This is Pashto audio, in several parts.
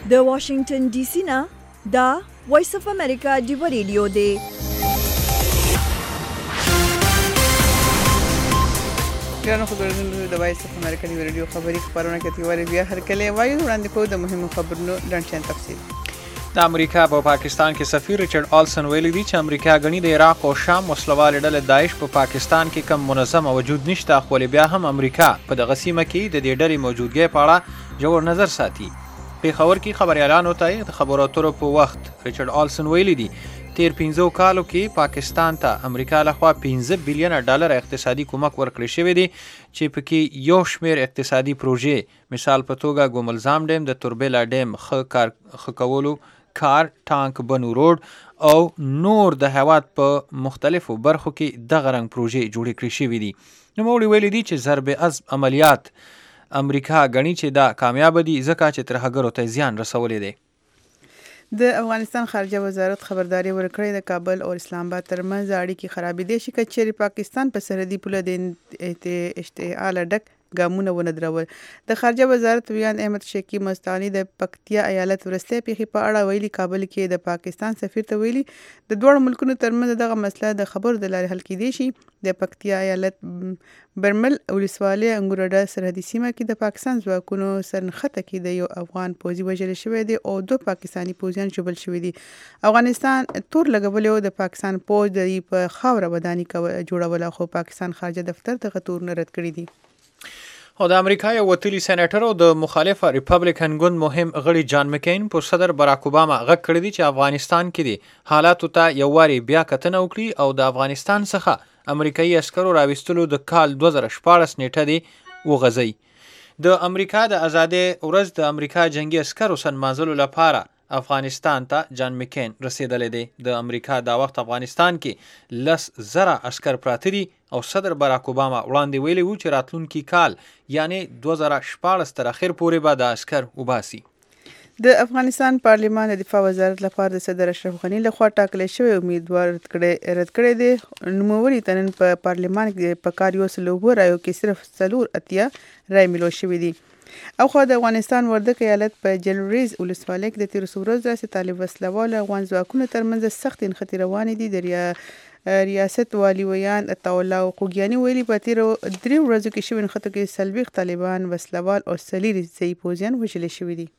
د واشنگټن ډي سي نه دا وایس اف امریکا ډیو ریډیو دی. ګرانو خبرونه د وایس اف امریکا ډیو ریډیو خبري خبرونه کوي وری بیا هر کله وایي وړاندې کوو د مهمو خبرونو ډنډشن تفصیل. د امریکا په پاکستان کې سفیر ریچارډ آلسن ویلي دی چې امریکا غني د عراق او شام وسلوال ډلې داعش په پاکستان کې کم منظم وجود نشته، خو بیا هم امریکا په دغه سیمه کې د دې ډلې موجودګۍ په اړه جوړ نظر ساتي. پیښور کې خبريالانو ته د خبرو اترو په وخت ریچارډ آلسن ویلي دی تیر 15 کالو کې پاکستان ته امریکا لخوا 15 بلین ډالر اقتصادي کومک ورکړی شوی دی چې پکې یو شمېر اقتصادي پروژې مثال په توګه ګوملزام ډیم، د توربیلا ډیم ښه کولو کار، ټانک بنو روډ او نور د هیواد په مختلفو برخو کې دغه رنګ پروژې جوړې کړې شوې دي. نوموړي ویلي دي چې ضرب عزم عملیات امریکا غني چې دا کامیاب دي ځکه چې ترهګرو ته زیان رسولی دی. د افغانستان خارجه وزارت خبرداري ورکړې د کابل او اسلام آباد ترمنځ اړیکې خرابېدې شي که چیرې پاکستان په سرحدي پوله د اشتعال ډک ګامونه ونه درول. د خارجه وزارت ویان احمد شیخی مستانی د پکتیا ایالت ورسته پیښې په اړه ویلي کابل کې د پاکستان سفیر ته ویلي د دوه ملکونو ترمنځ دغه مسله د خبرو د لارې حل کېدای شي. د پکتیا ایالت برمل ولسوالۍ انګورډا سرحدي سیمه کې د پاکستان ځواکونو سرنښته کې د یو افغان پوځي وژل شوی دی او 2 پاکستاني پوځیان ژوبل شوي دي. افغانستان تور لګولی و د پاکستان پوځ د په خاوره وداني جوړوله، خو پاکستان خارجه دفتر دغه تورونه رد کړي دي. او د امریکا یو وتلی سېنیټر او د مخالفه ریپبلیکن ګوند مهم غړي جان مکین پر صدر باراک اوباما غږ کړی دی چې افغانستان کې دي حالاتو ته یو واري بیا کتنه وکړي او د افغانستان څخه امریکایي عسکرو راوستلو د کال 2014 نیټه دی وغځي. د امریکا د ازادۍ ورځ د امریکا جنگي عسکرو سنمازلو لپاره افغانستان ته جان مکین رسیدلی دی. د امریکا دا وخت افغانستان کې 10,000 عسکر پراته دي او صدر باراک اوباما وړاندې ویلي وو چې راتلونکي کال یعنی 2014 تر اخر پورې به د عسکر وباسي. د افغانستان پارلمان د دفاع وزارت لپاره د صدر اشرف غنی لخوا ټاکل شوی امیدوار رد کړی دی. نوموړي ته نن په پارلمان کې په کار 100 رایو کې صرف 4 رای ملو شوي دي. او خو د افغانستان وردګ ایالت په جلریز ولسوالۍ کې د 13 ورځې راهیسې طالب وسلوال افغان ځواکونو ترمنځ سخت نښتې روانې دي. د ریاست والي ویان عطاالله خوږیاني ویلي په تیرو 3 ورځو کې شوي نښتو کې 40 طالبان وسلوال او 40 ځایي پوځیان وژل شوي دي.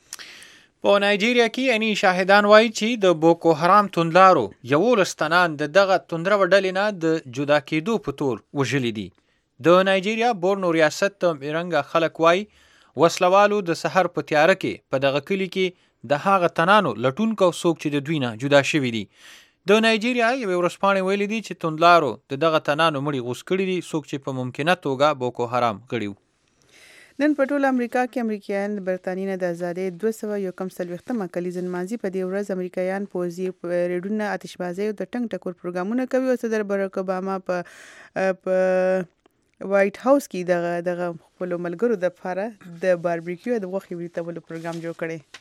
په نایجیریا کې اني شاهدان وایي چې د بوکو حرام توندلارو 11 تنان د دغه توندره ډلې نه د جدا کېدو په تور وژلي دي. د نایجیریا بورنو ریاست ته میرنګه خلک وایي وسلوالو د سحر په تیاره کې په دغه کلي کې د هغه تنانو لټونکو څوک چې د دوی نه جدا شوي دي. د نایجیریا یوې ورځپاڼې ویلي دي چې توندلارو د دغه تنانو مړي غوڅ کړي دي څوک چې په ممکنه توګه بوکو حرام غړي وو. نن په ټول امریکا کې امریکایان د برتانیې نه د ازادۍ 241 کلیزه نمانځي. په دې ورځ امریکایان پوځي ریډونه، آتشبازۍ او د ټنګ ټکور پروګرامونه کوي. او صدر باراک اوباما په وایټ هاوس کې دغه خپلو ملګرو دپاره د باربیکیو د غوښې وریتولو پروګرام جوړ کړی.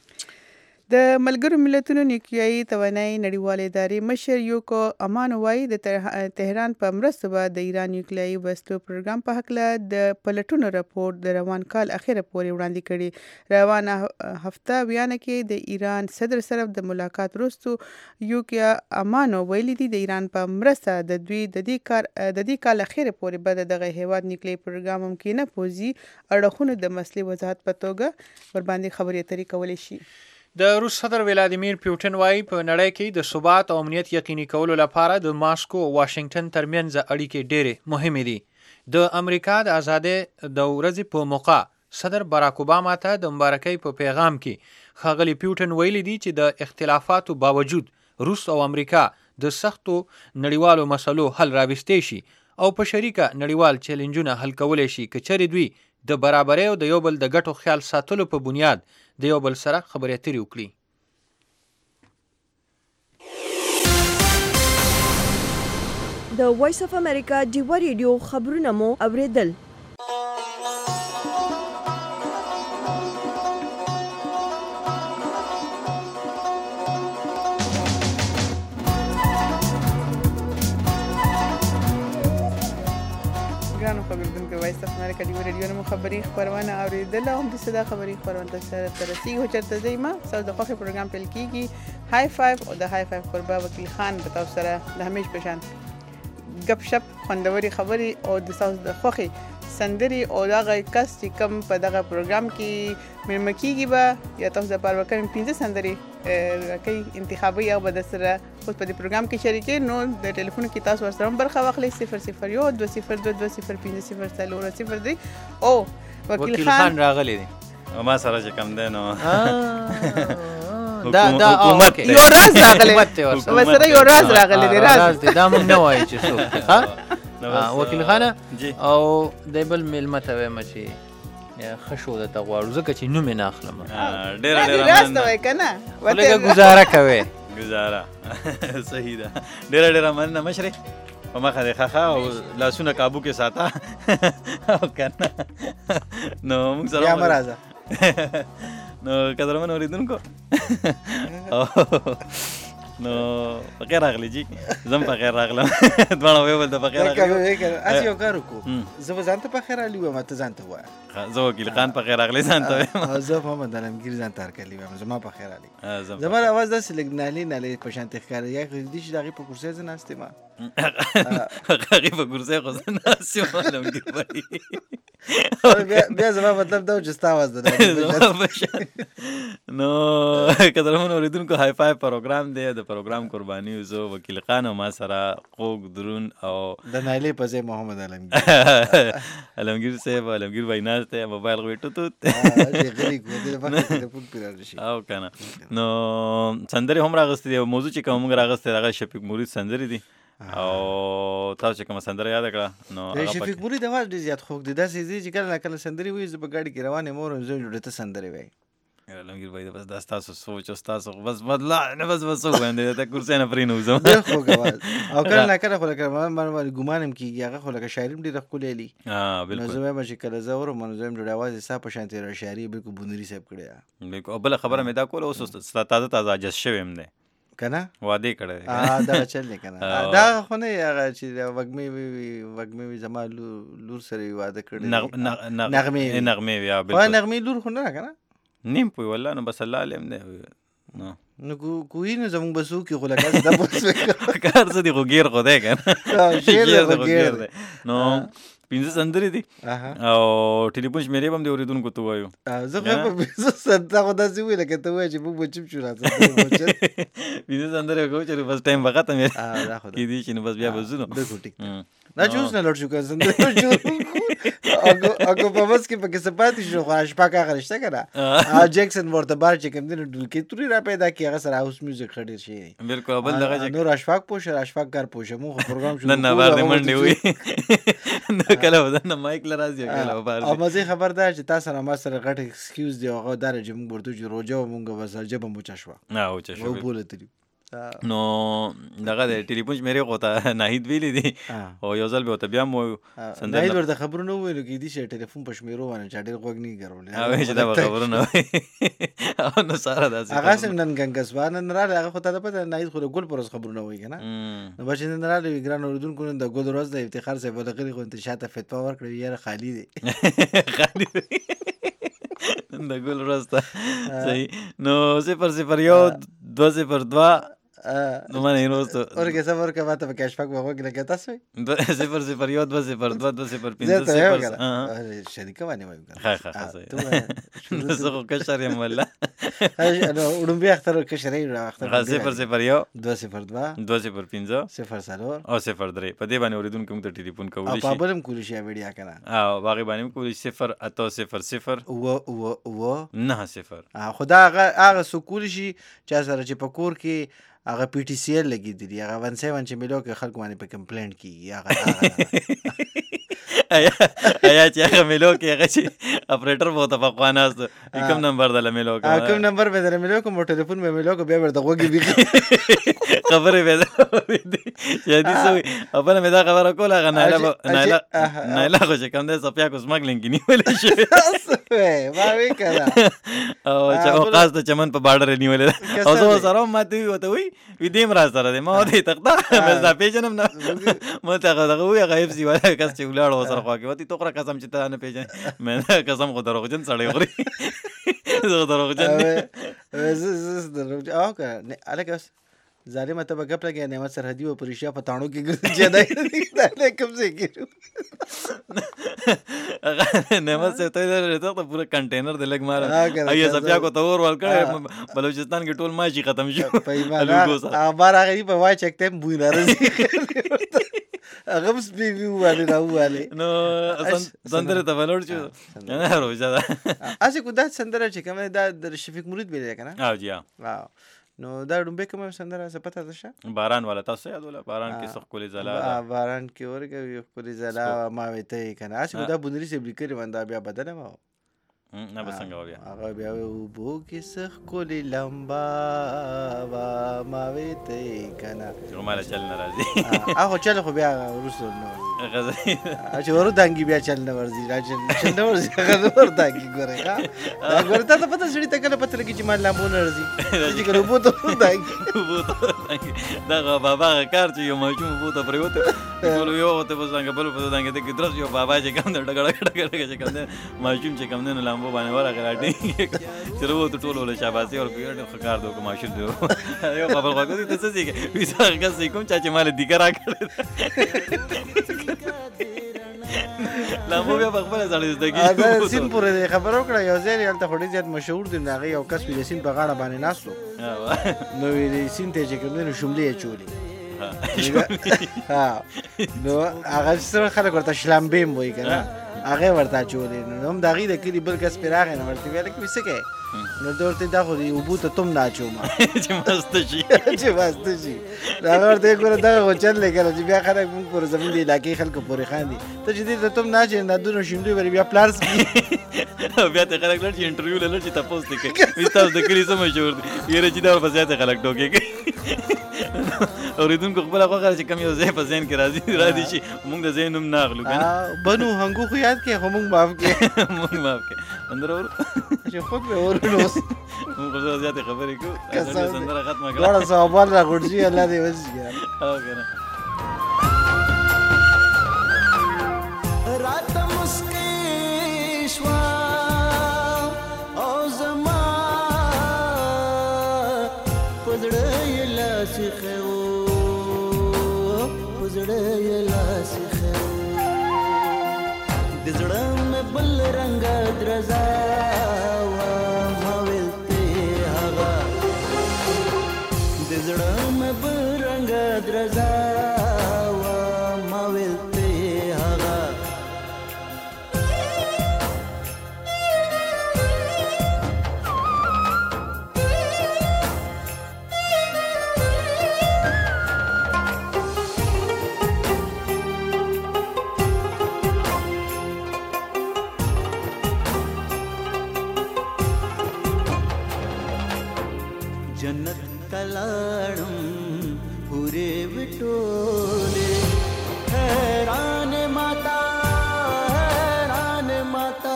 د ملګرو ملتونو نیوکلیایي توانایي نړیوالې ادارې مشر یوکو امانو وایي د تهران په مرستو به د ایران نیوکلیایي وسلو پروګرام په هکله د پلټونو راپور د روان کال اخره پورې وړاندې کړي. روانه هفته بیان کې د ایران صدر سره د ملاقات وروسته یوکو امانو ویلي دي د ایران په مرسته د دوی د دې کال اخره پورې به دغه هیواد نیوکلیایي پروګرام ممکنه پوځي اړخونو د مسلې وضاحت په توګه ورباندې خبرې اترې کولی شي. د روس صدر ولادیمیر پوتین وایي په نړۍ کې د ثبات او امنیت یقیني کولو لپاره د ماسکو او واشنگټن ترمنځ اړیکې ډېرې مهمې دي. د امریکا د ازادۍ د ورځې په موقع صدر باراک اوباما ته د مبارکۍ په پیغام کې ښاغلي پوتین ویلي دي چې د اختلافاتو باوجود روس او امریکا د سختو نړیوالو مسلو حل راوستي شي او په شریکه نړیوال چیلنجونه حل کولی شي که چیرې دوی د برابرۍ او د یو بل د ګټو خیال ساتلو په بنیاد د یو بل سره خبرې اترې وکړي. د وایس اف امریکا ډیو ریډیو خبرونه مو اوریدل. ګرانو خبرېدونکو وایس اف امریکا دی رادیو نو خبري خبرونه اوریدل هم د صدا خبري خبرونه سره ترسي هو چرته زیما ساز د خوخه پروګرام پیل کیږي های فایو او د های فایو قربا وکیل خان په تاسو سره د همیش پېشان غپ شپ خوندوري خبري او د ساز د خوخه سندري او دغه کس چې کوم په دغه پروګرام کې ملمکیږي به یا تاسو د پاره وکړم 15 سندري کې انتخابي او بد سره خو په دې پروګرام کې شریکې نو د ټلیفون کې تاسو ورسره برخه واخلئ 001 2022050 دی او وکیل خان راغلی دی ما سره چې کم دی نو دا حکومت یو راز راغلی وسره یو راز راغلی دی راز دا موږ نه وایو چې څوک ها وکیل خانه او د بل میلمه ته وایم چې خشو د تغواړو ځکه چې نوم نه اخلم ډېر راز ته وای کنه ولګه گزاره کوي گزاره صحیح ده ډېر مننه مشري په مخه د خخه او لاسونه کابو کې ساته او کنه نو موږ سره یا مرزه نو قدرمن اوریدونکو نو بخیر راغلی جی زم بخیر راغلم دواړه ویل د بخیر راغلی اسی یو کار وکړو زه ځان ته بخیر راغلی و ماته ځان ته وای زه وکیل خان بخیر راغلی ځان ته زه محمد علمگیر ځان ته راغلی و زما بخیر راغلی زما आवाज داسې لګنالي نه په شان تخکار یا دې چې دغه په کرسي ځنه استه ما هغه په کرسي خو نه استه علمگیر وای بیا زما مطلب دا چې ستا आवाज ده نو قدرمن اوریدونکو های فای پروګرام دی د پروګرام قرباني زه وکیل خان او ما سره خوږ درون او د نایلې په ځای محمد علمگیر علمگیر صاحب علمگیر ویناز ته موبایل غوټو ته غلی کو د په پون پیرل شي او کنه نو سندري هم راغستې دی موضوع چې کوم راغستې هغه شفیق مرید سندري دي او تاسو چې کوم سندره یاد کړه نو شفیق مرید د واز ډیر زیات خوږ دي داسې چې کله کله سندري وي زه په گاډي کې روانه مور زه جوړته سندري وای علمگیر وای بس دا تاسو سوچ او تاسو بس بدلا نه بس وګورئ ته کرسي نه پرې نو زم ډیر خوږ आवाज او کله کله خو لکه ما ګومانم کیږي هغه خو لکه شاعریم ډیر خولېلی بالکل نو زه مې چې کله زه ورم نو زم ډیر आवाज حساب په شانتي را شاعري بالکل بونری صاحب کړی بالکل بل خبره مې دا کول اوس تازه جس شوم دی کنه واده کړی دا چل نه کنه دا خو نه هغه چې وګمې زما لور سره واده کړی نغمه یا بالکل نغمه لور خو نه کنه نیم پوی والله نو بس الله علم دی نو کوی نه زمون بسو کې خو لګا دا پوس کار څه دی خو غیر خو دی کنه شیر غیر دی نو پینځه سندري دي او ټلیفون شمیرې هم دی اوریدونکو ته وایو زه په پینځه سندا خو داسې ویل کې ته وایې چې موږ بچم شو راځو پینځه سندري کوو چې بس ټایم وخت مې کې دي چې نو بس بیا بزو نو بالکل ټیک نه چوس نه لړ شو که سندري اګو په بس کې پکې سپاتې شو خو شپه غرشته کنه جیکسن ورته بار چې کوم دین ډول کې توري را پیدا کی هغه سره هاوس میوزیک خډیر شي بالکل بل دغه نور اشفاق پوښ کار پوښ مو پروګرام شو نه بار دې منډي وي کله ودان مایک لرازي کله بار او مزه خبردار چې تاسو نه ما سره غټ ایکسکیوز دی هغه دار چې موږ ورته چې روجو موږ وسل جبه مو چشوا نه او چشوا بولته نو دغه د ټلیفون شمیرې غوته ناهید ویلې دي او یو ځل به ته بیا مو ناهید ورته خبرونه ویلو کې دي چې ټلیفون په شمیرو باندې چا ډېر غوږ نه ګرولې او چې دا خبرونه وي او نو ساره داسې هغه سم نن ګنګس نن را هغه خو ته پته ناهید خو ګل پروس خبرونه وي کنه نو بچ نن را لوي ګران اوردونکو د ګل روز د افتخار څخه بلغري خو انت شاته فتوا ورکړی یاره خالی دي خالی د ګل روز ته صحیح نو 001 202 نو مانه روز ته اورګه صبر کا ماته په شپږ وګ لګه تاسو 001 202 شریکه باندې وایو ها نو زه کو شر یم والله نو وډم بیا اختر کشرې راخته 001 202 205 04 او 03 په دې باندې اوریدونکو موږ ته ټلیفون کولی شي په بلم کولی شي ویډیا کنه او باغی باندې کولی 0 و 90 خدا هغه سکول شي چې سره چې په کور کې هغه پی ټی سی ال لګی دی هغه 17 چې ملو کې خلک باندې په کمپلینټ کیږي هغه ایا چې هغه ملو کې هغه چې اپریټر بہت افغاناست کوم نمبر دل ملو کې کوم نمبر به در ملو کوم ټلیفون به ملو کې به ورته وګي بي خبره به چې دې سوي خبره مې دا خبره کوله غناله خو چې کوم دې سپیا کو سمګلینګ کې نیولې شي ما وی کړه او چې خاص د چمن په بارډر نیولې او زه سره ماته وي وته وي وی دیم را سره دی ما ودې تخته بس دا پیژنم نه ما ته هغه وی هغه اف سي والا کس چې ولاړ و سره خوا کې وتی توخره قسم چې ته نه پیژنې مې قسم خو دروغجن سړی خوري زه دروغجن او که الکه ظالمه ته به ګپ لګیا نعمت سرحدي و پریشیا په تاڼو کې ګرځي چې دا کوم ځای کې نعمت سے ته ته پورا کنټینر د لګ مار ایا سپیا کو تور ور کړ بلوچستان کې ټول ماشي ختم شو په ایمان بار هغه په وای چک ټیم بوی ناراضي هغه بس بي واله نو سندره ته ولور چې نه روزه ده اسه کو دا سندره چې کومه دا د شفیق مرید ویل کنه او جی نو دا ډومبه کومه سندره څه پته ده باران والا تاسو یادوله باران کې سخ کولی زلا باران کې ورګه یو کولی زلا ما وته کنه اسه دا بندري سي بلیکري وندا بیا بدنه ما نه بسنګ بیا هغه بیا وبو کې سخ کولی لمبا وا ما وته کنه کومه چل ناراضي هغه چل خو بیا رسول نو غزي چې ورو دانګي بیا چل نه ورزي راځي چل نه ورزي هغه ور دانګي ګوره ها ګوره ته پته شړې ته کله پته لګي چې ما لامو نه ورزي چې کله بو ته دانګي دا بابا کار چې یو ماشوم بو ته پریوته ټول یو ته بسنګ بل په دانګي ته کتر یو بابا چې کوم ډګړه چې کوم ماشوم چې کوم نه لامو باندې ورغه راټي چې ورو ته ټول ول شاباسي او پیړ خکار دوه ماشوم دی یو خبر غوږی ته څه چې ویسا هغه کوم چې مال دیګه راکړه لامو بیا په خپل ځړې زدګي دا سین پورې خبر وکړه یو ځای یالته خوري زیات مشهور دی هغه یو کس ویل سین په غاړه باندې ناسو نو ویل سین ته چې کوم نو شملې چولې ها نو هغه سره خلک ورته شلمبیم وای کنه هغه ورته چولې نو هم دغه د کلی بل کس پیراغه نو ورته ویل کې وسکه نو دورته دا خو یو بوته تم ناچو ما چې مست شي دا ورته ګوره دا غوچل لګره چې بیا خلک موږ پر زمين دی علاقې خلکو پورې خاندي ته چې دې تم ناچې نه دونو شیندو وری بیا پلارس بیا ته خلک لړ چې انټرویو لړ چې تاسو ته کې وستاو د کلی سم مشهور دي یره چې دا په ځای خلک ټوکې اوریدونکو خپل هغه چې کم یو ځای په ځین کې راځي شي موږ د ځینوم ناغلو کنه بنو هنګو خو یاد کې هم معاف کې اندر اور چې خود به ورنو موږ زیاته خبرې کو سندره ختمه کړه ډېر سوال را غوړځي الله دې وځي او کنه رات مسکی شوا او زما پزړه لاسخه د زړه مې بل رنګ درزا وا ما ولته هغه د زړه مې بل رنګ درزا وا ما ولته هغه जन्नत तलाड़म पूरे बिटोले हैरान माता हैरान माता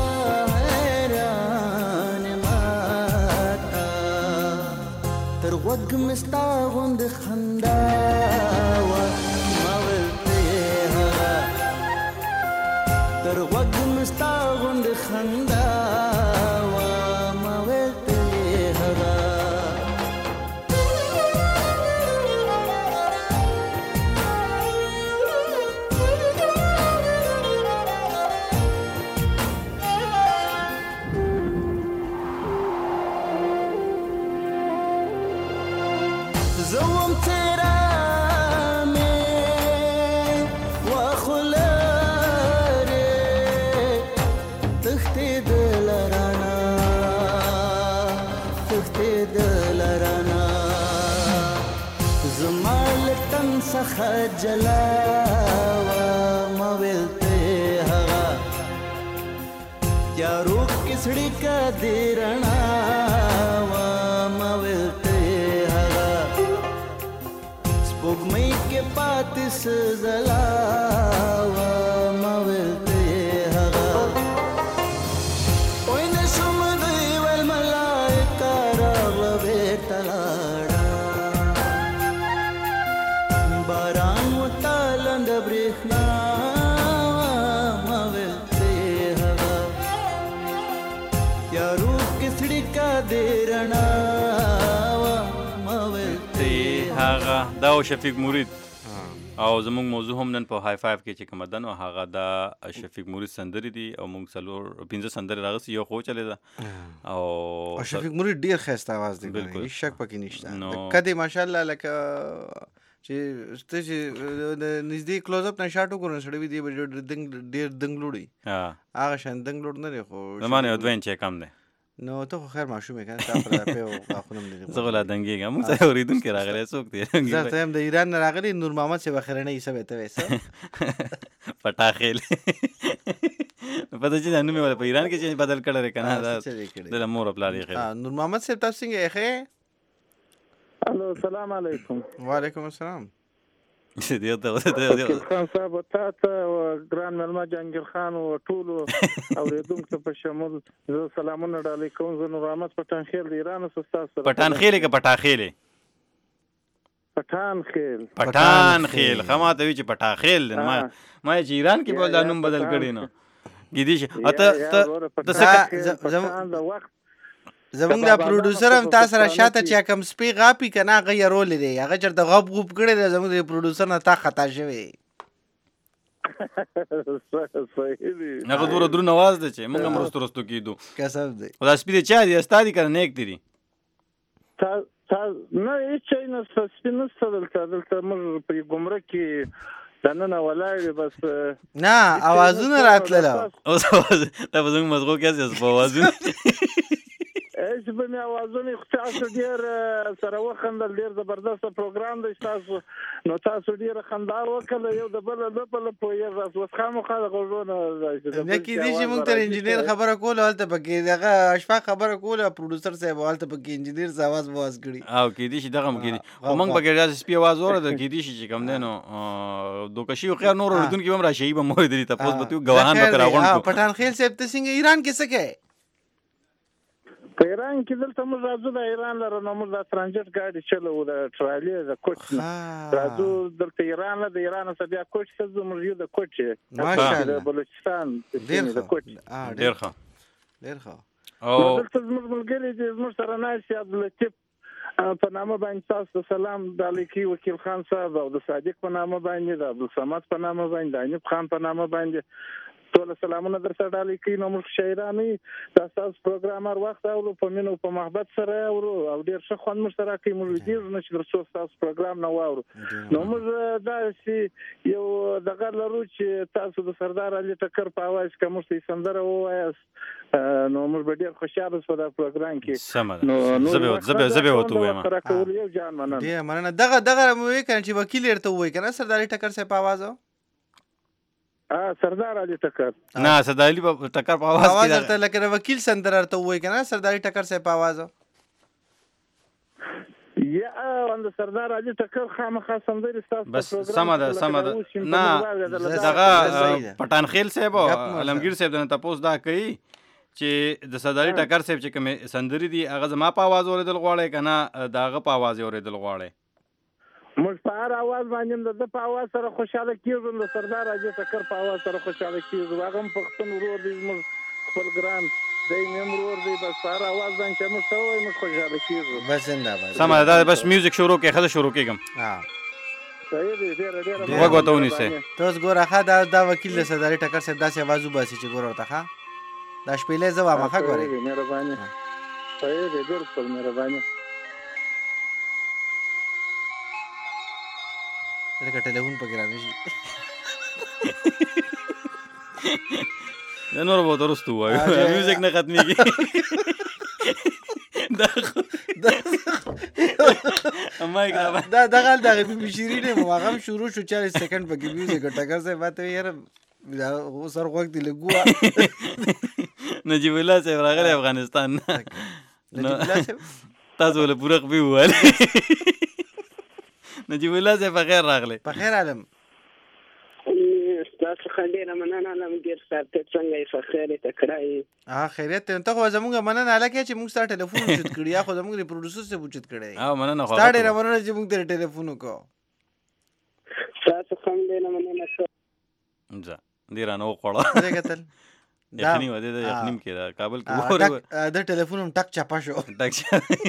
हैरान माता तर वग मिस्ता गुंद खंदावा मावलते हगा तर वग मिस्ता गुंद खंदावा मावलते हगा जला वा मवेलते हगा क्या रूप किसड़ी का देरना वा मवेलते हगा स्पुग मई के पातिस जला वा मवेलते हगा ओइन शुम दी वल मलाइका राव बेतलाड़ा کا دې رڼا وا ما ویل ته هغه دا شفیق مرید او زموږ موضوع هم نن په های فایو کې چې کومه ده نو هغه د شفیق مرید سندرې دي او موږ 5 سندرې راغسي یو خو چلې ده او شفیق مرید ډیر ښایسته आवाज دی هیڅ شک پکې نشته کدی ماشاءالله لکه چې ته چې نږدې کلوز اپ نه شاټ وکړو سړی وی دی ډیر دنګلوړي هغه شان دنګلوړ نه دی خو زمانه دوین چې کم دی نو ته خو خیر ماشومه کنه تا پر په واخونم دي زه غلا دنګېږم موږ ته اوریدونکو راغلی څوک دی زه ته هم د ایران نه راغلی نور محمد سی بخیرنه یې سبه ته وسه پټاخیل پته چې نن مې په ایران کې چې بدل کړل کنه د مور خپل لري خیر نور محمد سی تاسو څنګه یې الو السلام علیکم وعلیکم السلام خان صاحب ته ګران ملما جهانگیر خان او ټول اوریدونکو په شمول زه سلامونه ډالې کوم زه نور احمد پټانخیل د ایران سره پټانخیل کې پټاخیل پټانخیل خماته وی چې پټاخیل ما چې ایران کې بول دا نوم بدل کړی نو گیدی ته وخت زمونږ د پروډوسر هم تاسو سره شاته چې کوم سپی غاپی کنه هغه رول دی هغه چرته غوب کړی دی زمونږ د پروډوسر نه تا خطا شوی هغه دور درو نواز دی چې موږ هم رستو کیدو قسم دی خدا سپی دی چا دی استادی کنه نیک دی تا نه هیڅ نه سپی نه دلته موږ په ګمرک کې دنه ولاړ بس نه اوازونه راتله اوس دا به زموږ مزغو کیسه په اوازونه چې په مې اوازونه تاسو ډیر سره وخندل ډیر زبردست پروګرام دی تاسو نو تاسو ډیر خندا وکړه یو د بل په یو راس وس خامخا غوړونه نه کې دي چې موږ تر انجینیر خبره کوله هلته پکې دغه اشفاق خبره کوله پروډوسر صاحب هلته پکې انجینیر ز आवाज واز کړي او کې دي چې دغه کې دي خو موږ پکې راځي سپي आवाज اوره کې دي چې کوم دی نو دوکشي خو خیر نور اردن کې هم راشي به مو دي تاسو به ګواهان به راغونډو پټانخیل صاحب ته څنګه ایران کې څه کوي په ایران کې دلته موږ راځو د ایران لره نو موږ د ترانزیت ګاډي چلو د ټرالي د کوچ راځو دلته ایران له ایران څخه بیا کوچ ته موږ یو د کوچ ماشاءالله د بلوچستان د کوچ ډیر ښه او دلته موږ ملګری دي موږ سره ناشي عبداللطیف په نامه باندې تاسو سلام د لیکي وکیل خان صاحب او د صادق په نامه باندې د عبدالصمد په نامه باندې د انیب خان په نامه باندې ټول سلامونه در سره ډالې کوي نو موږ شاعرانه تاسو پروګرامر وخت او په مینه او په محبت سره او ډیر ښه خوند مو سره کوي موږ دې نه چې درڅو تاسو پروګرام نه واورو نو موږ دا چې یو دغه لرو چې تاسو د سردار علي ټکر په आवाज کې موږ سندره وایاست نو موږ به ډیر خوشاله شو دا پروګرام کې نو زبه وته وایم سره کول یو جان مننه دې مننه دغه مو وی کنه چې وکیل ارته وای کنه سردار علي ټکر صاحب په आवाज سردار علي ټکر نه سردار علي ټکر په आवाज کې درته لکه وکیل سندره ارته وای کنه سردار علي ټکر صاحب په आवाज یا اند سردار علي ټکر خامخا سندري تاسو بس سم ده نه دغه پټانخیل صاحب علمگیر صاحب نه تاسو دا کوي چې د سردار علي ټکر صاحب چې کوم سندري دي هغه زما په आवाज اوریدل غواړي کنه داغه په आवाज اوریدل غواړي موږ په هر आवाज باندې د په आवाज سره خوشاله کیږو د سردار علي ټکر په आवाज سره خوشاله کیږو هغه هم پښتون ورور دی موږ خپل ګران دی مې ورور دی بس په هر आवाज باندې چې موږ ته وایي موږ خوشاله کیږو بس زنده سم ده بس میوزیک شروع کې خله شروع کېږم صحیح دی ډیر وګورئ سه تاسو ګوره ښه دا وکیل د سردار علي ټکر صاحب داسې आवाज وباسي چې ګوره ورته ښه دا شپېلې زه وایم ښه ګورئ مهرباني صحیح دی بالکل مهرباني لکه ټلیفون پکې رانشي دا نور به درست وایو میوزیک نه ختمېږي دا دغه بي شيرين مو هغه شروع شو 40 سکند پکې میوزیک ټکر صاحب ته یاره سر وخت لګوا نجیب الله صاحب راغلی افغانستان تاسو له پوره خبي وواله نجیب الله صاحب بخیر راغلی په خیر عالم تاسو خندې مننه علمگیر صاحب ته څنګه یې فخر ته کړای خیریت ته خو زموږ مننه الکه چې موږ سره ټلیفون وچت کړی یا خو زموږ پروډوسر سره وچت کړی مننه خو ستاره مننه چې موږ ته ټلیفون وکړو تاسو خندې مننه ځه ډیر نه وخوړه څنګه تل یخني و د یخنیم کې دا کابل کې د ټلیفون هم ټک چپا شو ټک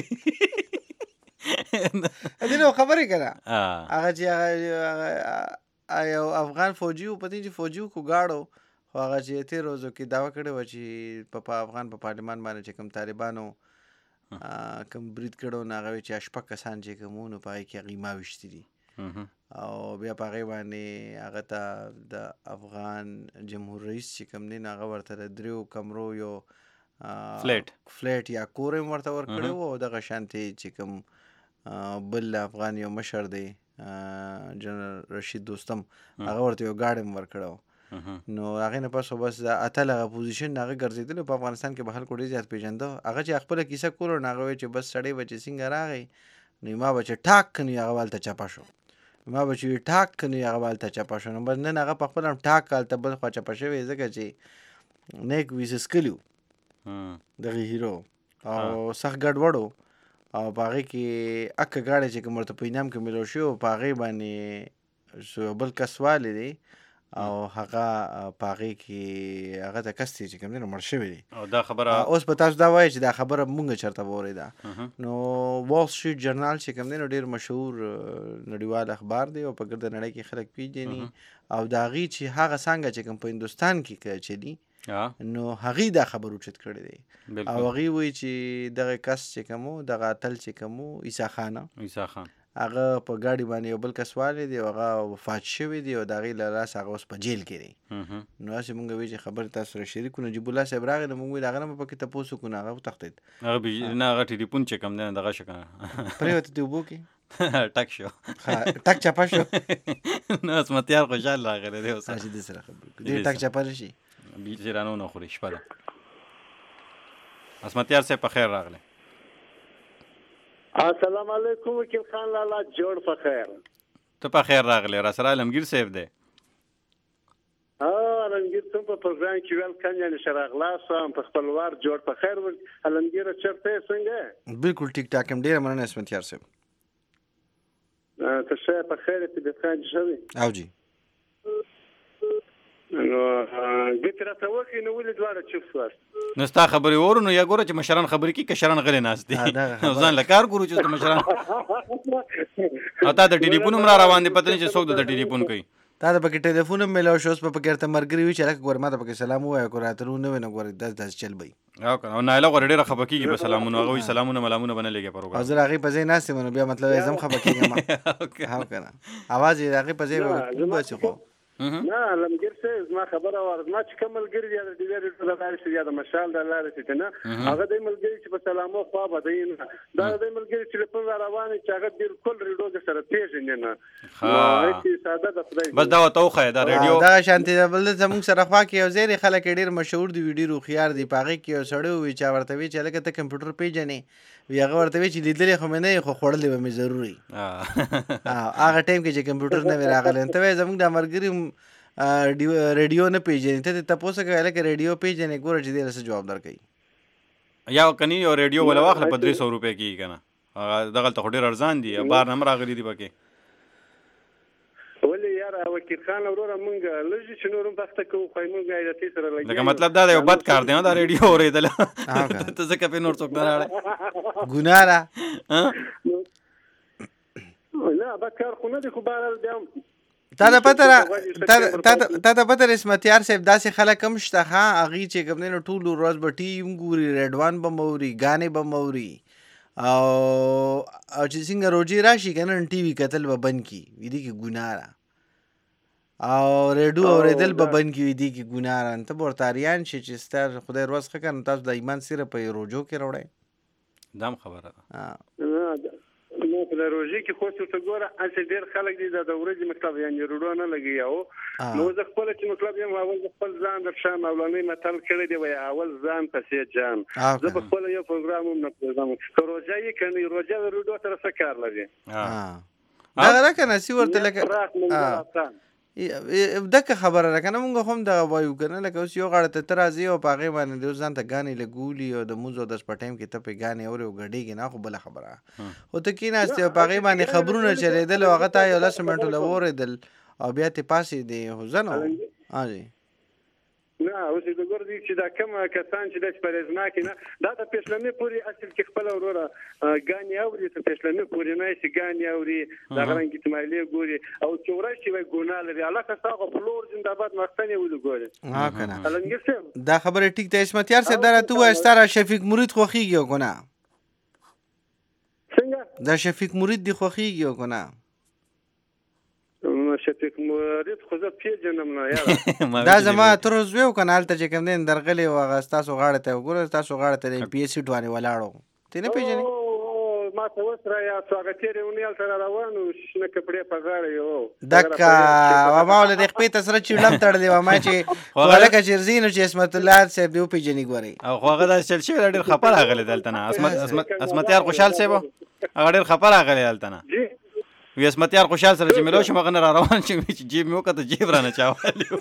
دې خبرې کړه هغه چې یو افغان فوجي و پدې چې فوجي کو گاړو خو هغه چې تیر روزو کې داوا کړی و چې په افغان په پارلمان باندې چې کوم طالبانو کوم برید کړو نو هغه چې شپږ کسان چې کومونو پای کې غیما وشتي دي او بیا په هغه باندې هغه ته د افغان جمهور رئیس چې کوم دی هغه ورته دریو کمرو یو فلیټ یا کورم ورته ورکړو او دغه شانتي چې کوم بل افغان یو مشر دی جنرال رشید دوستم هغه ورته یو ګاډم ورکړو نو هغه نه پس بس اتل هغه پوزیشن هغه ګرځیدل په افغانستان کې به خلکو ډیر زیات پیژنده هغه چې خپل کیسه کولو هغه چې بس سړی بچ څنګه راغی نو ما بچ ټاک کني هغه والته چپا شو ما بچ ټاک کني هغه والته چپا شو نو بس نن هغه په خپل ټاک کالته بل خو چپا شوی ځکه چې نیک ویس سکلیو دغه هیرو او سخت ګډوډو او باغې کې اکه گاډي چې کوم ته پینام کې ملو شو باغې باندې سو بل کسواله دی او هغه باغې کې هغه د کستي چې کوم نه مړ شوی دی او دا خبره اوس په تاسو دا وایي چې دا خبره مونږ چرته ووري دا نو وال سټریټ جرنال چې کوم نه ډیر مشهور نړیوال اخبار دی او په ګرد نړۍ کې خلک پیژني او دا غي چې هغه څنګه چې کوم په هندستان کې چلی نو هغه دا خبر اوچت کړی دی او هغه وی چې دغه کس چې کومو دغه اتل چې کومو عیسی خان هغه په گاډي باندې یو بل کس والي دی هغه وفات شوی دی او دغه لاس هغه اوس په جیل کې دی نو چې مونږ وی چې خبر تاسو سره شریکونه جیب الله صاحب راغی نو مونږ دغه نه په کې تاسو کو نه هغه تختید هغه نه هغه ټلیفون چې کوم نه دغه شکنه پریوت دی وبو کې ټک شو ټک چپا شو نو اسمتیار خوشاله راغله دی اوس چې دې سره خبر دی ټک چپا شي بیچارانو نه خوري شپه ده اسمتیار صاحب په خیر راغله السلام علیکم وکیل خان لالا جوړ په خیر ته په خیر راغله را سره علمگیر صاحب دی علمگیر ته په پروګرام کې ویل کنه نشراغلا سم په خپلوار جوړ په خیر علمگیر چرته څنګه بالکل ټیک ټاک هم ډیر مننه اسمتیار صاحب ته شه په خیر ته د خان شوی او جی نو ګټه راته وکي نو ولې دواړه چوپ شو نو ستا خبرې ورو نو یا ګوره چې مشران خبرې کوي کشران غلې ناست دي ځان له کار ګورو چې مشران او تا د ټلیفون هم را روان دي پته نه چې څوک د ټلیفون کوي تا د پکې ټلیفون هم ملو شوس په پکې مرګري وی چې لکه ګور ما ته پکې سلام وای کو راترو نه ونه ګور 10 چل بای او نه له غوړ ډیره خبکیږي په سلامونه هغه سلامونه ملامونه بنلېږي پروګرام حاضر هغه په ځای ناس منو بیا مطلب اعظم خبکیږي ما هاو کنه आवाज یې هغه په ځای وځي خو نه لمګر څه ما خبره ورما چې کومل ګری یا د ډیری د لارې یا د مشال د لارې ته نه هغه د ملګری چې په سلامو خو بدین دا د ملګری چې په روانه چې هغه بالکل ریډو سره پیژنې نه هیڅ ساده د خدای بس دا وتوخه دا ریډیو دا شانتي بل زموږ سره خوا کې یو زیری خلک ډیر مشهور دی ویډیو خيار دی پاغه کې یو سړی وی چې ورته وی چې لکه ته کمپیوټر پیژنې وی هغه ورته وی چې لیدلې خو مې نه خو خړلې به مې ضروري هغه ټایم کې چې کمپیوټر نه راغلی ته زموږ د مرګري ریډیو نه پیژنې ته تاسو کوي لکه ریډیو پیژنې ګور چې دې سره جواب درکې یا کني یو ریډیو ولا واخله په 300 روپے کې کنه دغه ته ډیر ارزان دي بار نمبر راغلي دي پکې ولې یار وکیل خان وروره مونږ لږ چې نورم وخت کوو خو مونږ ایت سره لګي لکه مطلب دا یو بد کار دی دا ریډیو اوریدل ته ځکه په نور څوک نه راړي ګناره نه بد کار خو نه دي خو بار دم تا د پته رسمتیار صاحب داسې خلک هم شته ها هغه چې کوم نه ټول ورځ به ټیم ګوري ریډوان به موري غانې به موري او چې څنګه روجي راشي کنه ټي وي کتل به بند کی وې دي کې ګناره او ریډیو اوریدل به بند کی وې دي کې ګناره ته ورتاریان شي چې ستر خدای روز خکن تاسو د ایمان سره په روجو کې وروړي دام خبره ده نو په روزي کې خو څه ګوره چې ډېر خلک دي د ورځې مطلب یعنی روډو نه لګي او نو زه خپل چې مطلب یم اول خپل ځان د شام اولاني متل کړی دی وای اول ځان پسې جان زه په خپل یو پروګرام هم نه پوهیږم روزه یې کني روزه روډو سره څه کار لري دا راکنه سی ورته لکه دغه خبره راکنه مونږ هم د وایو کنه لکه اوس یو غاړه ته ترازی او پاغه باندې د ځان ته غانې لګولي او د موزو د سپټیم کې ته په غانې اوري او غډیږي نه خو بل خبره او ته کې نه پاغه باندې خبرونه چلیدل او هغه ته یو لاس منټو لوریدل او بیا ته پاسې دی هوزنو ها جی نه اوس د ګور دي چې دا کوم کسان چې د پرېزناک نه دا د پښلمې پوری اصل کې خپل وروره غاني اوري ته پښلمې پوری نه شي غاني اوري دا غران کې تمالي ګوري او چورای شي وای ګونه لري علاقه ساغه فلور زنده‌باد مختنی ول ګوري ها کنه دا خبره ټیک ته اسمت یار سره درته وای ستاره شفیق مرید خوخیږي کنه څنګه دا شفیق مرید دی خوخیږي کنه شفیق مرید خو زه پیژنم نه یاره دا زما تر زویو کنال ته چې کوم دین درغلی او تاسو غاړه ته وګورئ تاسو غاړه ته پی ایس سی ټوانه ولاړو ته نه پیژنې ما ته وسره یا سواغتیر ونیل سره روانو شنه کپڑے په غاړه یو دکا و ما ول د خپې تسره چړم تړلې و ما چې ولکه چرزینو چې اسمت الله صاحب دی پیژنې ګوري او هغه د چل شي ډېر خبر راغلی دلته نه اسمت یار خوشحال صاحب هغه ډېر خبر راغلی دلته نه وی اسمت یار خوشحال سره چې ملو شم هغه را روان شم چې جیب مې وکړه جیب رانه چاوالیو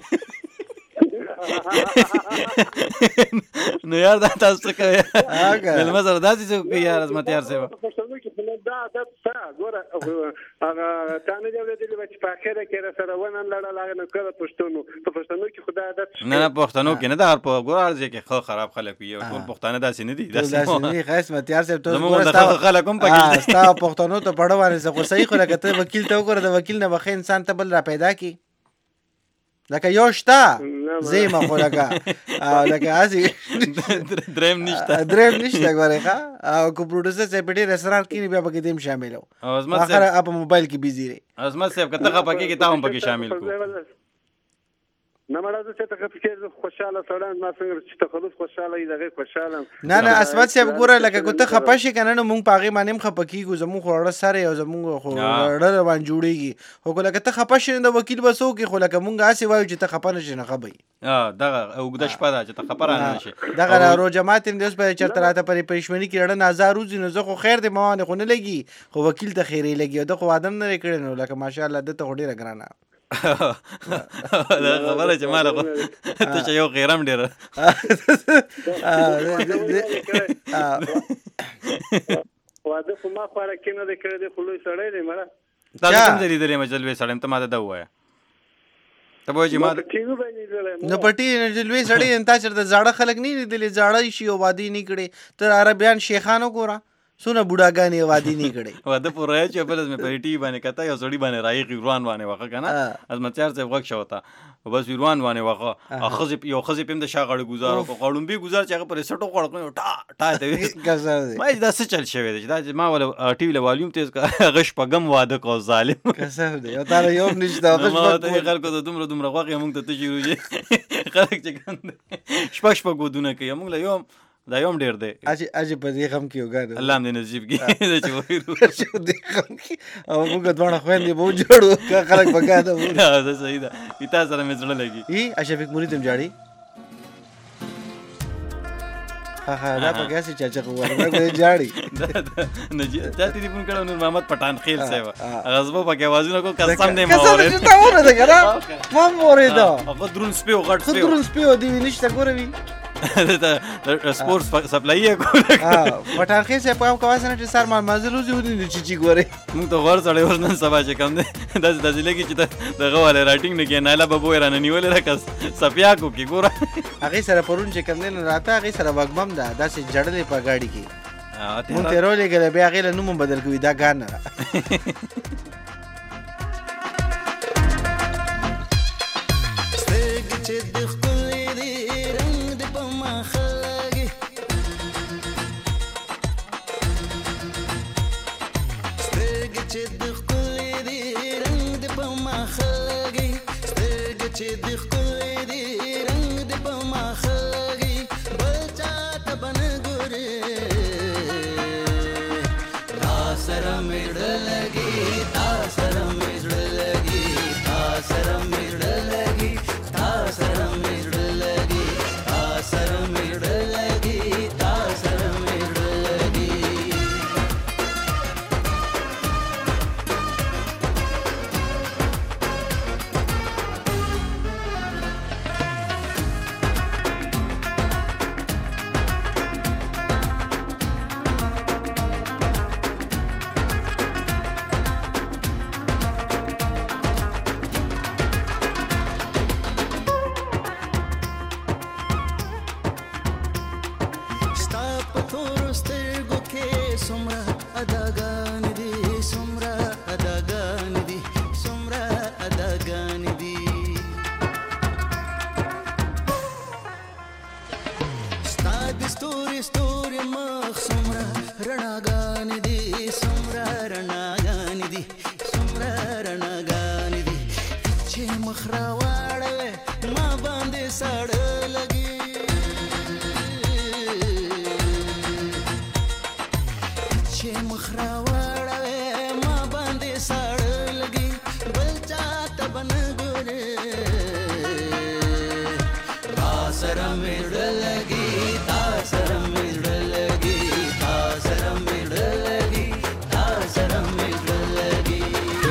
نو یار دا تاسو کوي بل مزر داسې څه یار اسمت یار صاحب دا تا ګوره هغه تانه دی ولې چې په اخره کې سره ونن لړل هغه نه کړ پښتنو په پښتنو کې خدای عادت نه پښتنو کې نه دا په ګوره ارزه کې خو خراب خلک وي ټول پښتانه داسې نه دي داسې نه خاص اسمت یار صاحب ته ګوره خلک هم پکې ستا پښتنو ته پړوانه زه خو صحیح خو لکه ته وکیل ته وګوره د وکیل نه بخې انسان ته بل را پیدا کی لکه یو شتا زیمه خو لکه ازي دریم نشته ګوره ښه او کو پروډوسر چې په دې رستورانت کې بیا پکې دیم شامل او اخر اپ موبایل کې بيزي ري ازمت صاحب کته پکې کې تاهم پکې شامل کو نه مړه چې ته فکر خوشاله سړی ما څنګه چې تخلص خوشاله ای دغه خوشاله نه اسمت صاحب ګوره لکه کو ته خپاشي کنه نو مونږ پاغي باندې خپکیږو زموږ خوړه سره او زموږ خو ډېر باندې جوړیږي خو لکه ته خپاشي د وکیل بسو کې خو لکه مونږ اسي وایو چې ته خپنه شي نه خبي دغه وګد شپه دا چې ته خبره نه شي دغه رو جماعت هم داس په چرته راته پرې پښمنی کې ډېر نازار روزي نو زه خو خیر دې موانه خو نه لګي خو وکیل ته خیرې لګي د خو ادم نه کړي نو لکه ماشاءالله د ته ډېر ګرانه دا خبره چې مال خو ته چې یو غیرم ډیر واده خو ما خو راکې نه کړې د خلوی سړی دی مړه دا کوم ځای لري مجلوي سړی ته ما ته دا وایا ته وایي چې ما نو پټي جلوي سړی انتا چرته زاړه خلک نه لیدلې زاړه شي او وادي نه کړي تر عربيان شیخانو ګورا سونه بوډاګانی وادي نه کړي واده پوره چې بل مې په ټي باندې کته یو سړی باندې رايق روان باندې وخه کنه از مچار څه وخت شوتا بس روان باندې وخه اخذ یو خذ پم د شاغړ گزارو کو قړم به گزار چې هغه پر سټو قړ ټا ټا ته ما دا څه چل شوی دی دا ما ول ټي وی له والیوم تیز غش پغم واده کو ظالم کسه دی یو تار یو نشته غش په خلکو ته دومره غوغه موږ ته تجربه خلک چې ګند شپش په ګودونه کوي موږ له یوم دا یوم ډیر دی اجي په دې غم کې وګاډه الله دې نصیب کې دا چې وایو چې دې غم کې او موږ دوه خويندې به جوړو خلک بګاده وو دا صحیح ده ایتا سره مې زړه لګي ای اشفیق مرید هم جاړي ها دا په کیسه چې چې ورغه جاړي نه جی ته ټلیفون کړو نور محمد پټان خیل صاحب غزبو په کې आवाजونه کو قسم دې ما اورید قسم ته ورته کړه ما اورید هغه درون سپیو غټ سپیو دی نشته ګوروي دا سپورټس سپلای کو پټان خیل صاحب په کواس نه چې سر ما مازلو زو دي چې ګوري موږ ته ور سره ورنن سبا چې کم ده د لګي چې دغه والا رائټینګ نه کې نایلا بابو رانه نیولې راکس سپیا کو کې ګوره هغه سره پرون چې کم نه راته هغه سره وګمم ده داسې جړلې په گاډي کې مونږ ته رولې غل بیا غل نوم بدل کوي دا ګان نه ستګ چې د خپل دی رنگ د پما خلګي ستګ چې د خپل دی رنگ د پما خلګي ستګ چې د خپل دی رنگ د پما خلګي بچا ته بن ګوري سره مړ لګي تا سره مړ لګي تا سره مړ لګي تا سره مړ لګي تا سره مړ پتور سترګو کې څومره اداګان دي څومره اداګان دي څومره اداګان دي ستا د ستوري ستوري مخ څومره رڼاګان دي څومره رڼاګان دي څومره رڼاګان دي چې مخ راواړوې ما باندې ساړه لګي چې مخ راواړوې ما باندې ساړه لګي بل چاته به نه ګورې تا سره مې زړه لګي تا سره مې زړه لګي تا سره مې زړه لګي تا سره مې زړه لګي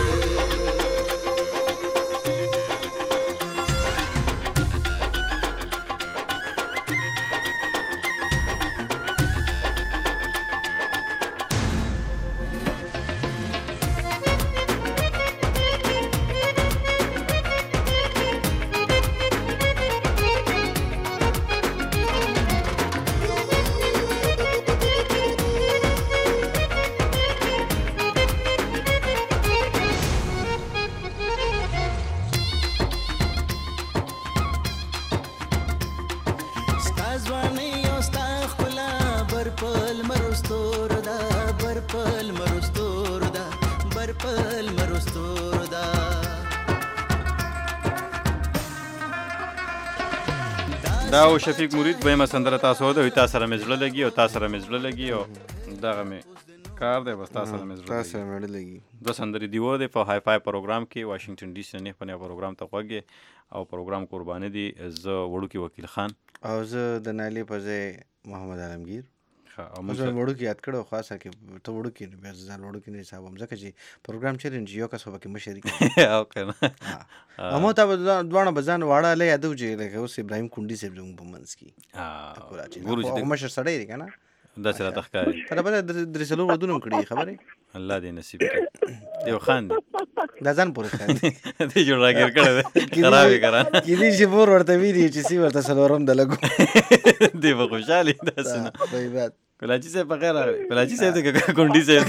دا او شفیق مرید به ما سندره تاسو ده وي تاسو سره مې زړه لګي او تاسو سره مې زړه لګي او دغه مې کار دی بس تاسو سره مې زړه لګي د سندري دیو ده په های فای پروګرام کې واشنگټن ډي سي نه په پروګرام ته خوږي او پروګرام قرباني دي ز وړوکی وکیل خان او زه د نالي په ځای محمد عالمگیر او موږ وړوکی یاد کړو خاصه کې ته وړوکی نه بیا ځان وړوکی نه حساب هم ځکه چې پروګرام چیرې یو کس وبکې مشري او کنه امو ته دوانه بزان واړه له یادو چې لکه اوس ابراهيم کونډي صاحب زموږ په منځ کې ګورو چې مشر سړی دی کنه دا سره تخکاری تر په درسلو ودونم کړی خبره الله دې نصیب کړي یو خان دا ځان پورې خان دې جوړ راګر کړه خرابې کړه کینی چې پور ورته ویری چې سی ورته سلورم د لګو دې په خوشالي داسنه طيبات کلاچی سے بغیر کلاچی سے کونډي سے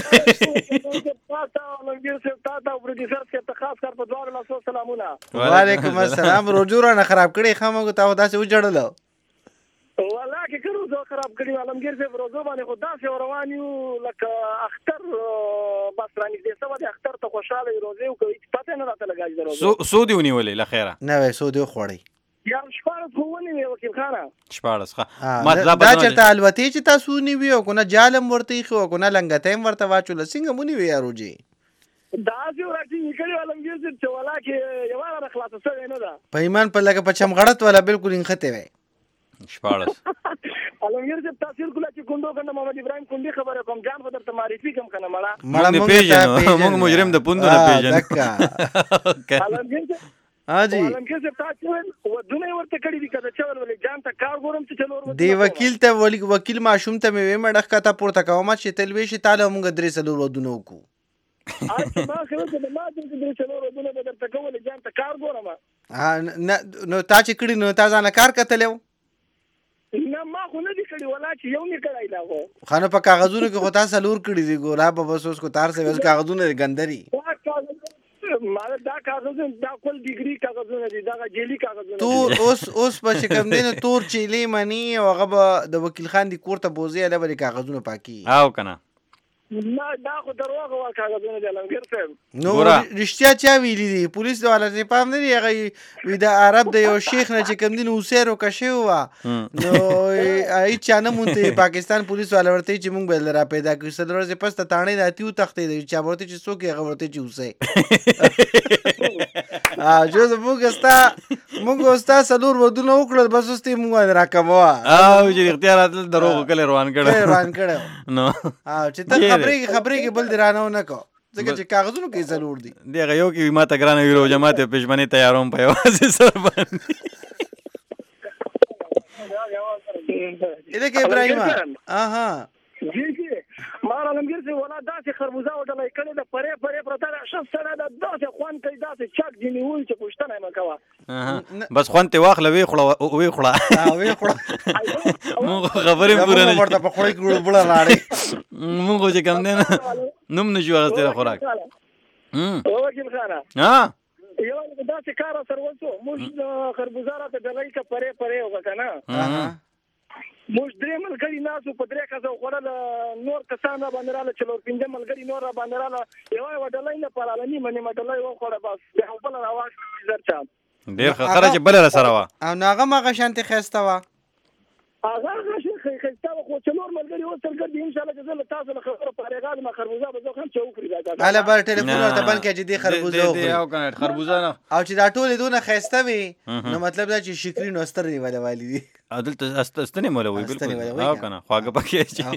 وعلیکم السلام رجوع نه خراب کړي خامو ته داسې وجړل والله کې کړو زه خراب کړی عالمگیر صاحب روزو باندې خو داسې روان یو لکه اختر بس رانګ دې سبا د اختر ته خوشاله روزي او کوي پته نه راته لګاج درو سو دی ونیولې لخيره نه وای سو دی خوړی یار شپاره خو ونی وکیل خانه شپاره ښه ما دا چرته الوتی چې تاسو نیوي او کنه جالم ورته خو کنه لنګتیم ورته واچول څنګه مونږ وی یارو جی دا چې ورته نکړی عالمگیر صاحب چې ولا کې یو را خلاص سره نه ده په ایمان په لګه په چمغړت ولا بالکل انخته وای شپارس عالمگیر صاحب تحصیل کله چې کوندو کنه محمد ابراهيم کونډي خبره کوم جان خو درته معرفي کوم کنه مړه موږ پیژنو موږ مجرم د پوندو نه پیژنو عالمگیر ها جی عالمگیر صاحب تاسو ودونه ورته کړی دي کده چې ولې جان ته کار ګورم چې چلور دی وکیل ته وکیل ماشوم ته مې مړخ کته پورته کوم چې تلوي شي تعالی موږ درې سلور ودونه وکړو اته ما خو ته ما درې چلور ودونه به درته کول جان ته کار ګورم نو تا چې کړی نو تا ځان کار کتلو نه ما خو نه دي کړی ولا چې یو نه کړای لا خو خانه په کاغذونو کې خو تاسو لور کړی دي ګورا په بس اوس کو تار سے وس کاغذونه ګندري ما دا کاغذونه دا کول ډیګری کاغذونه دي دا جیلی کاغذونه تو اوس په شکم دین تور چيلي منی او هغه د وکیل خان دی کوړه بوزي له بری کاغذونه پاکي او کنه نه دا خو دروغ وا کاغذونه دي عالمگیر صاحب نو رښتیا چا ویلي دي پولیس والا ته پام نه دی هغه وی د عرب د یو شیخ نه چې کم دین اوسېرو کښه وا نو ای چانه مونته پاکستان پولیس والا ورته چې مونږ بل را پیدا کړی سره ورځ پس ته تانه راتیو تختې دی چې ورته چې څوک هغه ورته چې اوسې جو مونږ استا سلور ودونه وکړل بس واستې مونږ راکموا او چې اختیارات دروغ کله روان کړه نو چې ته خبرې کې بل درانه نه کو ځکه چې کاغذونو کې ضرور دي دغه یو کې ما ته ګرانه ویلو جماعت پېشمنې تیاروم په واسه سر باندې الکه ابراهیم اها مار عالمگیر سي ولا داسې خربوزه وډلای کړي د پرې پرته شپ سره د داسې خوان کوي داسې چک دی نیول چې پښتنه ما کوه بس خوان ته واخله وی خړه مونږ خبرې پوره نه ورته په خوړې کې وړه لاړې مونږ چې کم دی نوم نشو غوښتل خوراک وکیل خانه یو داسې کار سره وڅو موږ خربوزه را ته ډلای کا پرې وکنه موږ درې ملګري ناسو په درې کسه خوړل نور کسان باندې رااله چې لور پنځه ملګري نور باندې رااله یو وډلای نه پراله نیمه ډلای وخوړه بس د خپل راواش زرچا ډېر خطر چې بل سره وا او ناغه ما غشانته خسته وا هغه خسته خو چې نور ملګري وصل کړي ان شاء الله جزاله تاسو له خبره پرېګاد ما خربوزه به زه هم چې وکړي دا اله بر ټلیفون ورته بند کې چې دی خربوزه او کنه خربوزه نه او چې دا ټول دونه خسته وي نو مطلب دا چې شکرې نو ستر نیول والی دي عدل استنه مولا وی بالکل او کنه خواګه پکې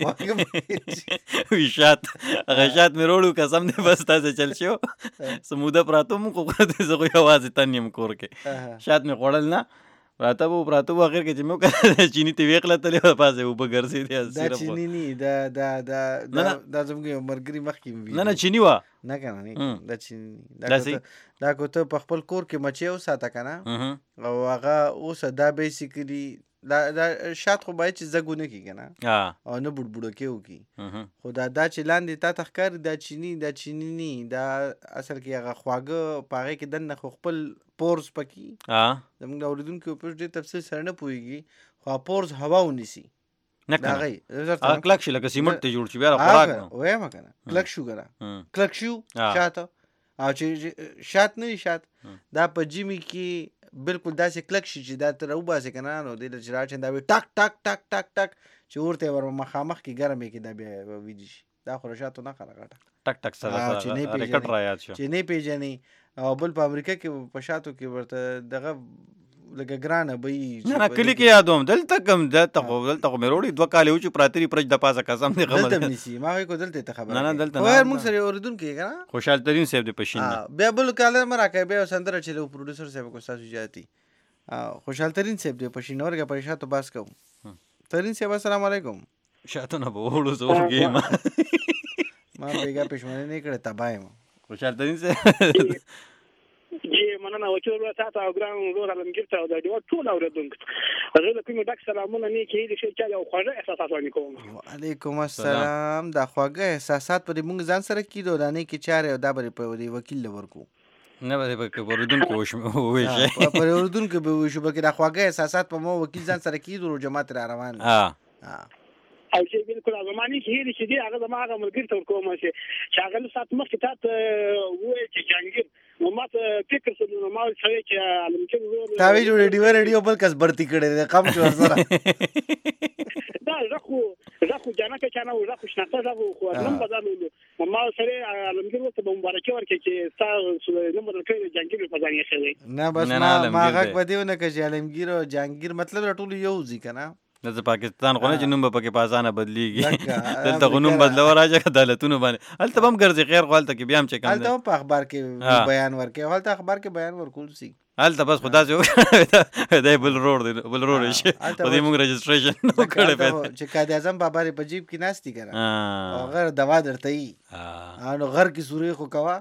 وشات غشات مې وروړو قسم دې بس تاسو چل شو سموده پراتو مو خو زه خو आवाज تنیم کور کې شات مې خوړل نه پراتو اخر کې چې مو چینی ته ویخله تلې پاسه وبګرسي دي دا چینی نه دا زموږ مرګري مخکې نه چینی وا نه کنه دا چینی دا کوته په خپل کور کې مچي او ساته کنه او هغه اوس دا بیسیکلی دا شات خو باید چې زګو نه کیږي نه او نه بډبډو کېو کی خو دا چې لاندې تا تخکار دا چینی نه دا اصل کې هغه خواږه پاغه کې دنه خو خپل پورز پکی زموږ اوریدونکو په دې تفصیل سره نه پويږي خو پورز هوا ونیسي نه کنه کلک شي لکه سیمنټ ته جوړ شي بیا خوراک وایم کنه کلک شو شات او چې شات نه شات دا په جیمی کې بالکل داسې کلک شي چې دا تر وباسه کنه نو د راچن دا وي ټک ټک ټک ټک ټک چې ورته ور مخامخ کې ګرمې کې دا بیا ویږي دا خورشاتو نه خلګه ټک ټک سره ریکټ را یاد شو چې نه پیژني او بل په امریکا کې په شاتو کې ورته دغه لکه ګرانه به نه کلی کې یادوم دلته کم دلته مې وروړي 2 کال یو چې پراتری پرج د پاسه قسم دې خبر دلته نسی ما کو دلته ته خبر نه دلته خو موږ سره اوریدونکو کنه خوشحال ترين صاحب دې پښین بیا بل کال مرکه بیا سندره چې پروډوسر صاحب کو تاسو جاتي خوشحال ترين صاحب دې پښین ورګه پریشاتو باس کوم ترين صاحب السلام علیکم شاتو نه وړو زور گیم ما بیګه پښمنه نه کړه تبایم خوشحال ترين صاحب جی مننه وکیل تاسو او ګران ورور عالمگیر ته د ډیو ټول اوریدونکو زه د کوم ډک سلامونه نه کیږي چې چا یو خوږه احساسات ونی کوم وعلیکم السلام دا خوږه احساسات په موږ ځان سره کیدو رانه کی چاره او دا بری په وکیل ورکو نه به په اوریدونکو وښه په اوریدونکو به وښه بلکې دا خوږه احساسات په مو وکیل ځان سره کیدو جماعت را روان او چې بالکل زماني کې چې دی هغه زماغه ملګری تر کومه چې هغه سات مخکې تاسو وې چې جنگیر نو ماته فکر سره نو ما چې علمکین زور تا وی جوړ ریډیو بل کس برتی کړي کم شو سره دا راخو جنا کې چانه راخو شناخته راخو خو نن بدلولو ما سره علمکین وته مبارکي ورکړي چې تاسو نمبر کې جنگیر په ځای شوی نه بس ما غږ بدیونه کې علمگیر او جنگیر مطلب ټول یو ځی کنه د پاکستان خو نه چې نوم به پکې په اسانه بدلیږي دلته خو نوم بدلو راځي عدالتونه باندې هلته هم ګرځي خیر خو هلته کې بیا هم چې کوم هلته په اخبار کې بیان ورکړي هلته اخبار کې بیان ورکول سي هلته بس خدا چې دا بل روډ شي په دې موږ رجسټریشن وکړې په چې قائد اعظم بابا په جیب کې ناشتي کړه او غیر دوا درته ای نو غر کې سوري خو کوا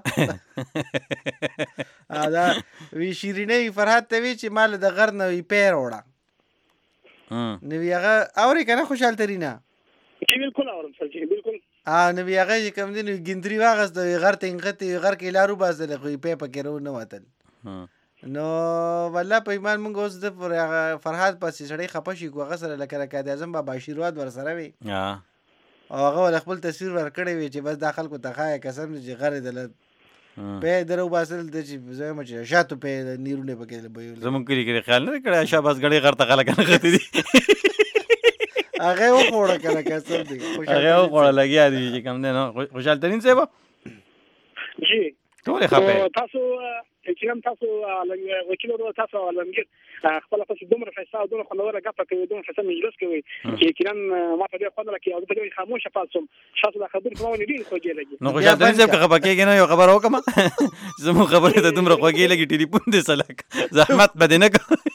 دا وی شیرینه فرحت ته وی چې مال د غر نه پیر وړه نو هغه اوري کنه خوشحال ترینا چې بالکل اورم سر چې بالکل نو هغه کوم دي ګندري واغس د غر ته انغته غر کې لارو باسل خو په پکې رو نه وتل نو والله په ایمان مونږ اوس د فرحات پسې سړی خپشي کوغه سره لکه قائد اعظم بابا آشیرواد ور سره وي هغه خپل تصویر ور کړی وي چې بس داخل کو تخای قسم چې غر دل په درو باسل د چې زما چې شاتو په نیرونه پکې زمون کړي خیال نه کړه شاباس غړي غړ ته خلک نه غتی دي هغه وخوړه کنه قسم دي هغه وخوړه لګیا دي چې کوم نه خوشحال ترين صاحب جی ټول خپه تاسو چې هم تاسو وکیل ورو تاسو علمگیر خپل په دومره فیصله او دومره خلوره غفه کوي دومره فیصله مجلس کوي چې کینن ما په دې خو نه کې او په دې خاموشه پاتم شاته د خبرې په ونه دي خوږی لګي نو خوشحال ترين صاحب خبر کېږي نه یو خبر وکم زمو خبرې ته دومره خوږی لګي ټلیفون دې سلاک زحمت بده نه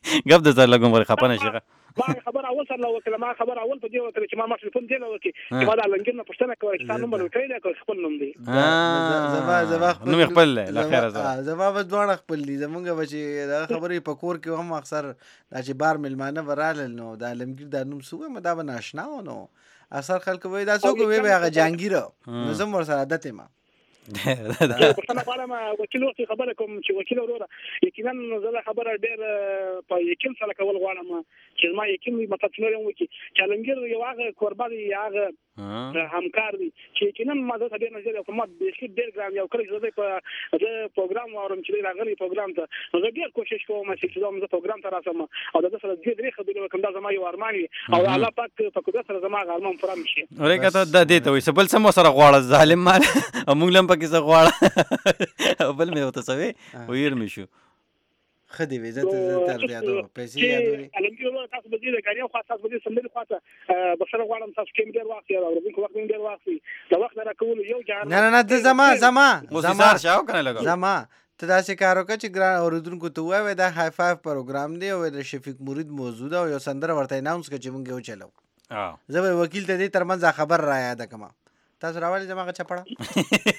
ګپ د سره لګوم ور خپنه شيخه ما خبر اول سره وکړه ما خبر اول په دې وکړه چې ما ټلیفون دی وکړي چې ما دا لنګر نه پښتنه کوي چې تاسو نمبر وکړئ دا خپل نوم دی زما خپل لا خیر زما به دوه خپل دي زمونږ بچي دا خبرې په کور کې هم اکثر دا چې بار ملمانه ورال نو دا لمګر دا نوم سوه ما دا بناشنا نو اثر خلک وای دا څوک وی هغه جانگیر نو زم ور سره عادت ما پښتنه غواړم وکیل وخت خبره کوم چې وکیل وروره یقینا زه خبره ډېر په یقین سره کول غواړم چې ما یقین مطلب څنګه وم چې چالنګر یو هغه قربا دی هغه همکار دی چې یقینا ما زه ډېر نظر کوم د شي ډېر ګرام یو کله چې په پروګرام اورم چې راغلی پروګرام ته نو زه ډېر کوشش کوم چې زه پروګرام ته راسم او د سره دې خبرې وکم دا زما یو ارمان او الله پاک په قدرت سره زما ارمان پوره شي ورګه ته د دې ته وي سبل سم سره غواړه ظالم مال موږ لم پکې څه غواړه بل مې وته سوي وير مې شو خدي وي زه تر یادو پیسې یادوري الګیرو تاسو به دې کاریو خاص تاسو به سندري خاصه بشره غواړم تاسو کې ډیر وخت یو ورته کوم وخت ډیر وخت دا وخت راکول یو جان نه د زما موسیقار شاو کنه لګا زما ته دا څه کارو چې ګران اوریدونکو ته وای دا های فایو پروګرام دی او د شفیق مرید موجوده او یو سندره ورته اناونس کړي چې مونږ یو چلو زه به وکیل ته دې ترمنځ خبر را یاد کما تاسو راوالي زما چپړه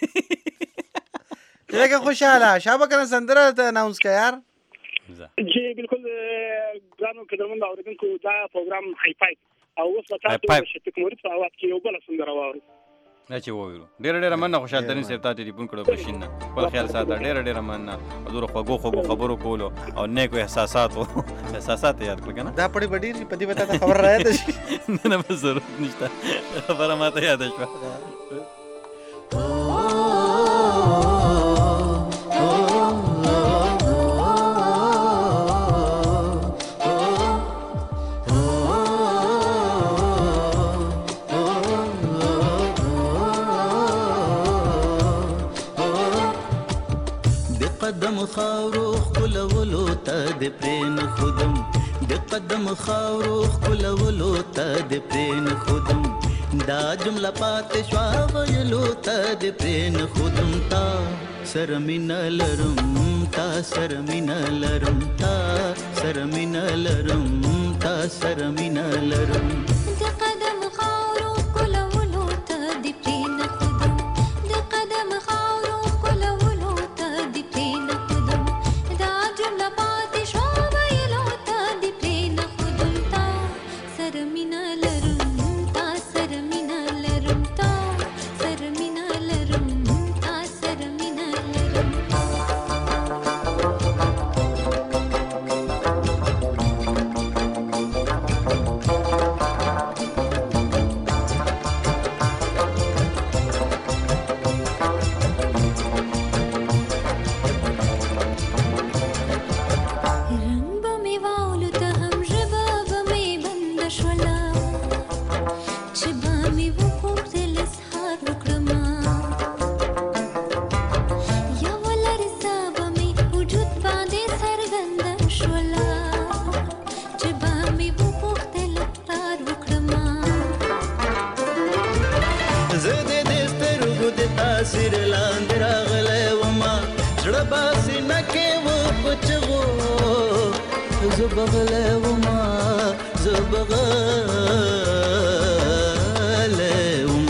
لکه خوشاله شابه کنه سندره ته اناونس کړه یار جی بالکل ګرانو کډمن اوریدونکو دا پروګرام های فایو او اوس تاسو د شفیق مرید په اواز کې یو بل سندره واورئ نه چې وویرو ډېر مننه خوشحال ترین صاحب ته ټلیفون کړو په شین په خیال ساته ډېر مننه حضور خوږو خبرو کولو او نیکو احساسات یاد کړ کنه دا پړې بډې په دې وتا ته خبر راځي نه به ضرورت نشته خبره ماته یاد شوه قدم خاورو خلولو ته د پرین خودم د قدم خاورو خلولو ته د پرین خودم دا جمله پات شوا ویلو ته د پرین خودم تا سرمین لرم تا سرمین لرم تا سرمین لرم تا سرمین لرم د قدم خاورو خلولو ته د پرین خودم د قدم خاورو خلولو ته د پرین خودم دا جمله پات شوا ویلو ته د پرین خودم تا سرمین لرم تا سرمین لرم تا سرمین لرم تا سرمین لرم تاثیر لاندې راغلی وما زړه باسي نکې و پچغو زه بغلی وما زه بغلی وم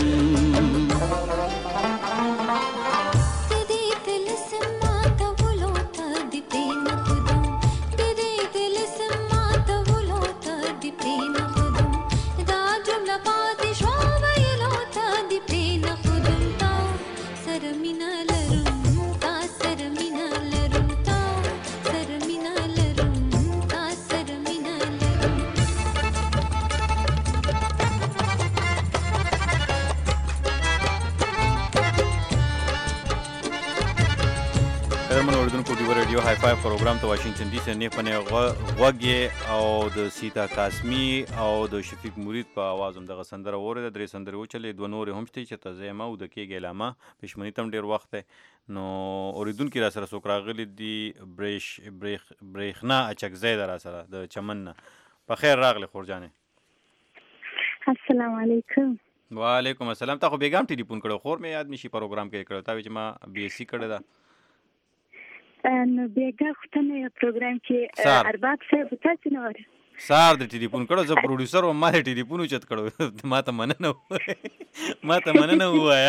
های فایو پروګرام ته واشنگټن ډي سي نه پنه غوږی او د سیتا قاسمی او د شفیق مرید په आवाज هم دغه سندره وره د درې سندره وچلې دوه نور هم شته چې ته زما او د کېګ علامه پښمنی تم ډیر وخت نو اوریدونکو را سره سوک راغلی دی بریخنا اچک زید را سره د چمن په خیر راغلی خورجانې السلام علیکم وعلیکم السلام تا خو بیګام ټلیفون کړو خور مې یاد نشي پروګرام کې کړو تا چې ما بي اس سي کړی دا نو بیګه خو ته نه پروګرام کې ارباب صاحب تاسو نه وره سار د ټلیفون کړو زه پروډوسر وم ما د ټلیفون اوچت کړو ما ته مننه ووایا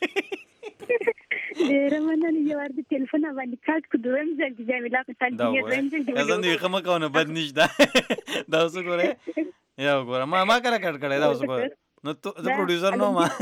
ډېره مننه یو وار د ټلیفون باندې کاټ کړو دویم ځل چې جمیله په تل کې زه نو خمه کوم بد نشته دا اوس ګوره یا ګوره ما کړه کټ کړه دا اوس ګوره نو ته پروډوسر نو ما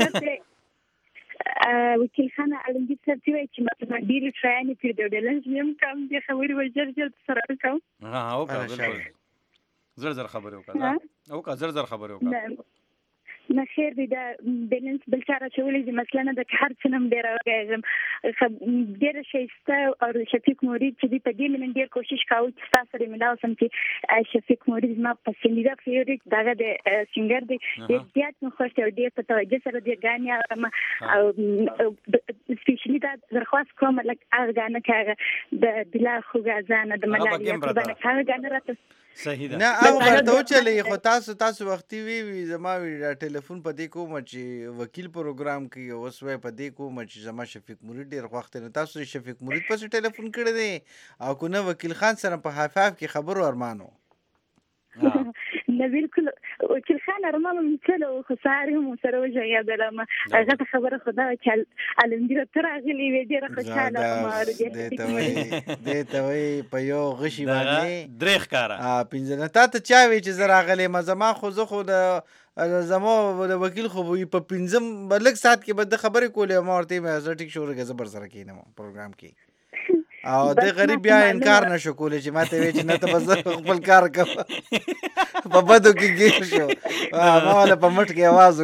وکیل خان علمگیر صاحب چې وایي چې مثلا ډېرې ټرایانې پرېږدو یم کم دې خبرې به ژر سره کوم وکړه زر خبرې وکړه زر خبرې وکړه نه خیر دی دا بیلنس بل چاره چولی دی مثلا د هر څه نم ډیر راغیم ډیر شایسته او شفیق مرید چې دی په دې من ډیر کوشش کاوه چې تاسو سره ملاو سم چې شفیق مرید ما پسندیده فیوریټ دغه د سینګر دی زیات نو خوښ او ډیر په توجه سره دی غانیا او سپیشلی دا درخواست کوم لکه هغه غانه کاغه د بلا خوګازانه د ملالیا باندې هغه غانه راته صحیح ده نه او ورته چلی خو تاسو وختي وی زما ټلیفون په دې کوم چې وکیل پروګرام کې اوس وای په دې کوم چې زما شفیق مرید ډیر وخت نه تاسو شفیق مرید په ټلیفون کړی دی او کو نه وکیل خان سره په حفاف کې خبرو ارمانو نه بالکل وکیل خان ارمانو مثلو خو ساري هم سره وجهیدلم هغه ته خبره خدا چې علمگیر تر اغلی وی ډیره خوشاله ما دې ته وی په یو غشي باندې درېخ کارا پنځنه ته چا وی چې زرا غلی مزما خو زه خو د زمو د وکیل خو په پنځم بلک سات کې بد خبرې کولې ما ورته مې زه ټیک شوړ غزه بر سره کینم پروګرام کې او د غریب بیا انکار نشو کولای چې ماته وی چې نه ته بس خپل کار کوه په بدو کې ګیر شو ما ولا په مټ کې आवाज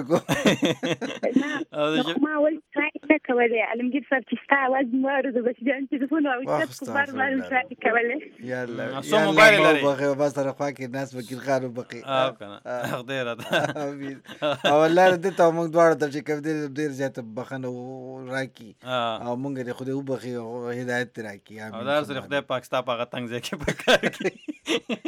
وکړو ما ول ټرای کولای علمگیر صاحب چې ستا आवाज مارو د بس جان چې فون او چې کبار ما ټرای کولای یالا سو موبایل لري بغه بس سره خوا کې ناس وکیل خان وبقي کنه خدای راته او الله دې ته موږ دواړه ته چې کوم ډیر زیات بخنه راکی او موږ دې خو دې وبخي او هدایت راکی او دار سره خدای پاکستان په غتنګ ځکه په کار کې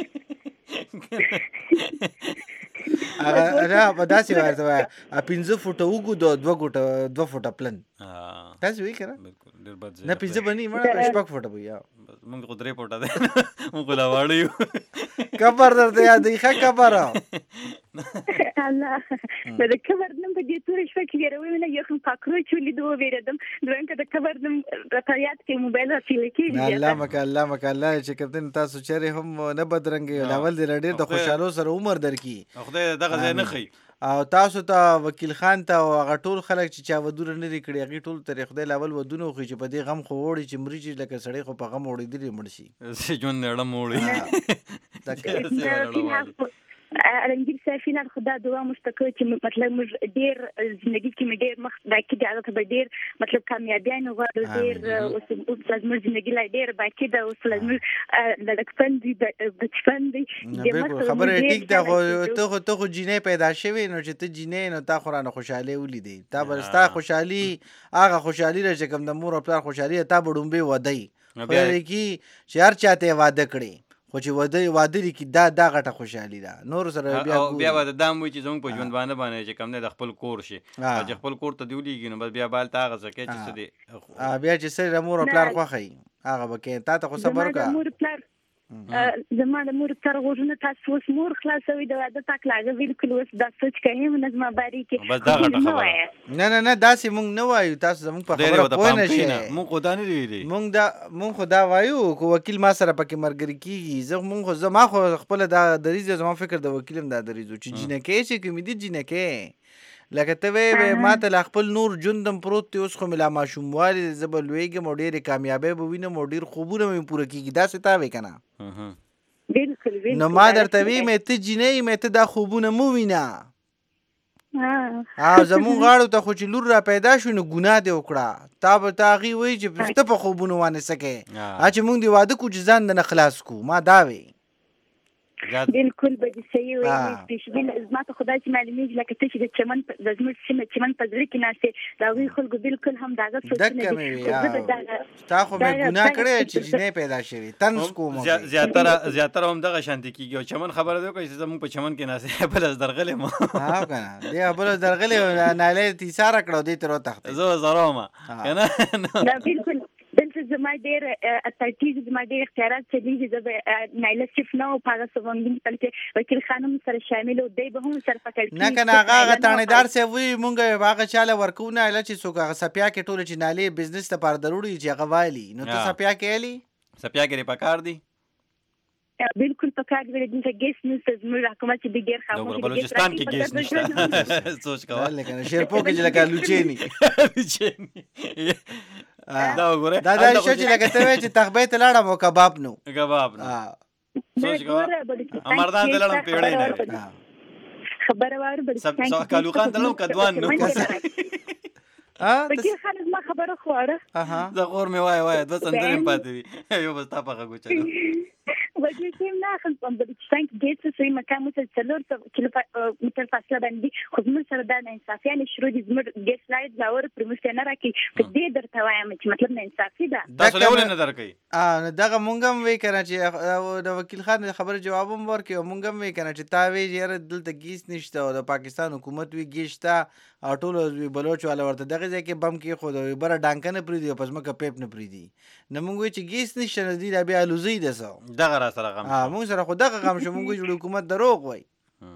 هغه په داسې ورته وای 15 فوټه وګو 2 فوټه پلن تاسو وی کړه بالکل ډیر بد نه 15 بنی مړه شپږ فوټه وي موږ خو 3 فوټه ده موږ لا واړو کبر درته یادې ښه کبر الله د کبر نم په دې تورې شپه کې ویروي نه یو کوم پاکرو چولې دوه ویردم دویم که د کبر نم راتیات کې موبایل راځي کې الله مکه چې کپتن تاسو چیرې هم نه بدرنګي لاول دې ډېر د خوشاله سره عمر درکې خدای دغه ځای نه خي او تاسو ته وکیل خان ته هغه ټول خلک چې چا ودونه نه کړي هغه ټول تاریخ د لاول ودونه خو چې په دې غم خو وړي چې مریږي لکه سړی خو په غم وړي دی مړ شي ژوند نړم وړي علمگیر صاحب فینال خدا دعا مشتکو چې مطلب موږ ډیر ژوندۍ کې مې ډیر مخ باقي دی هغه به ډیر مطلب کامیابیانه غواړو ډیر اوس موږ ژوندۍ لا ډیر باقي ده اوس موږ د لکپندي بچپندي بالکل خبره ټیک ده خو ته خو جینې پیدا شوی نو چې ته جینې نو تا خورانه خوشاله ولیدې تا برستا خوشحالي هغه خوشحالي را چې کوم د مور او پلار خوشحالي تا بډومبه ودی خو کی چې هر چاته واده کړي خو چې واده لري دا غټه خوشحالي ده نور سره بیا واده دام وي چې زموږ په ژوند باندې چې کم نه د خپل کور شي چې خپل کور ته دیولېږي نو بس بیا بال تا غزه کې چې څه دی بیا چې سره مور او پلار خوخی هغه بکې تا ته خو صبر وکړه زما د مور تر غوښنه تاسو اوس مور خلاصوي د واده تک لاګه بالکل اوس د سوچ کوي موږ ما باري کې بس دا غټه خبره نه داسې موږ نه وایو تاسو زموږ په خبره پوه نه شئ موږ خدا نه ویلي موږ خدا وایو کو وکیل ما سره پکې مرګري کیږي زما خو خپل د دریزه زما فکر د وکیلم د دریزو چې جنکه چې کوم دي جنکه لکه ته وې ما ته خپل نور جوندم پروت دی اوس خو ملا ماشوموالي زبل وېګم او ډېرې کامیابۍ به وینم او ډېر خوبونه مې پوره کېږي داسې تا وې که نه بالکل نو ما درته وی مې ته جینۍ مې ته دا خوبونه مو وینه زمونږ غاړو ته خو چې لور را پیدا شو نو ګناه دې وکړه تا به ته هغې وایي چې ته په خوبونو وانه سکې چې مونږ دې واده کړو چې ځان د نه خلاص کړو ما دا وی بالکل به دې صحیح وایي سپیشلي زما ته خدای چې معلومیږي لکه ته چې د چمن د زموږ سیمه چمن په زړه کې ناستې د هغوی خلکو بالکل هم د هغه سوچونه تا خو مې ګناه کړی چې جینۍ پیدا شوې طنز کوم زیاتره هم دغه شانتې کېږي او چمن خبره دې وکړئ چې زموږ په چمن کې ناستې بل از درغلی م که نه دې بل از درغلی نالی تیساره کړه او دې تر وتښتې زه زرامه که نه بالکل دلته زما ډېر اتلټیز زما ډېر اختیارات چلیږي زه نایله صرف نه په هغه سوونګین بلکې وکیل خانم سره شامل او دی به هم سره پکړ نه کنه هغه تانیدار سه وی مونږ هغه چاله ورکو نه اله چې څوک هغه سپیا کې ټول چې نالي بزنس ته پر ضروري چې هغه والی نو ته سپیا کې الی سپیا کې پکار دی بالکل پکار دی د ګیس نیوز زموږ حکومت چې د ګیر خاموش د بلوچستان کې ګیس نشته سوچ کا لیکن شیرپور کې لکه لوچینی دا وګوره دا شو چې لکه ته چې تخبې ته لاړم او کباب نو سوچ کا امردان ته لاړم پیړې نه خبره واره بل څه کالو خان دلو کدوان نو وکیل خان ما خبره خواره زه غور می وای د سندرم پاتې یو بس تا پخه ګوچا وکیل خان نه خپل په بلوچستان کې ګیټ څه مکان متل کیلومتر فاصله باندې خو موږ سره د انصافیانه شروع دي زموږ ګیټ لایټ لاور پرموشن نه راکې په دې درته وایم چې مطلب نه انصافي ده دا څه نه درکې دغه مونږ هم وی کنه چې د وکیل خان خبره جواب هم ورکړي او مونږ هم وی کنه چې تا وی یاره دلته ګیس نشته او د پاکستان حکومت وی ګیشتا او ټول بلوچ والا ورته دغه ځای کې بم کې خو د بره ډانکه نه پریدي او پس مکه پیپ نه پریدي نه مونږ وی چې ګیس نشته نه دی بیا لوزي ده سو دغه را سره غم مونږ سره خو دغه غم شو مونږ چې حکومت دروغ وای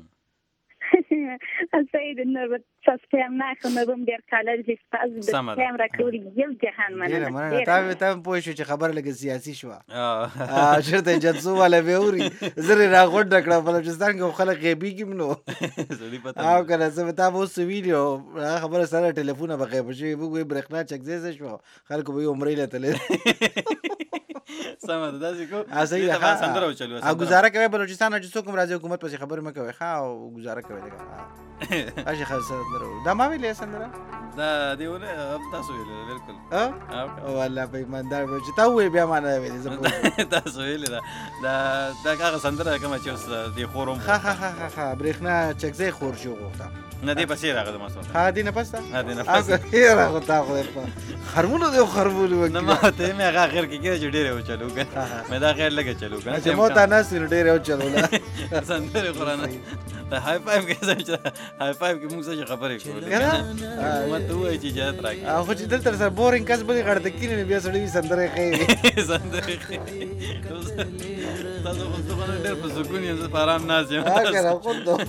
سید نو سستم نه کوم ډیر کالر چې تاسو د کیمرا کوري یو جهان مننه تا پوه شو چې خبر لګ سیاسي شو شرط جنسو والا ویوري زری را غوډ کړه بلوچستان کې خلک غیبی کې منو او کنه زه تا وو ویډیو خبر سره ټلیفون به غیب شي وګوي برېښنا چکزې شو خلکو به عمرې لته سمه ده داسې کو صحیح ده سندره وچلو او گزاره کوي بلوچستان چې څوک راځي حکومت پسې خبر مکه وي ښا او گزاره کوي دغه اجي خسندره دا ما ویلې سندره دا دیونه تاسو ویل بالکل او والله په ایماندار به چې تا وې بیا معنا ویلې زه تاسو ویل دا هغه سندره کوم چې اوس دی خورم ها برېښنا چکزې خور شو غوښته نه دی پسې راغله ما سره ها دی نه پسته ها دی نه پسته یاره غوتا خو خرمونو دی خرمونو نه ما ته مې هغه اخر کې کېږي ډېر و چلو مې دا خیر لګه چلو کنه چې مو تا ناس ډېر و چلو لا سندره قرآن دا هاي فایو کې هاي فایو کې موږ څه خبرې کولې ما ته وایي چې جات راکې او خو چې دلته سره بورینګ کس بلی غړ د کینې بیا سړی سندره کوي سندره کوي تاسو خو څنګه ډېر په سکون یې زه په آرام ناز یم هغه خو دو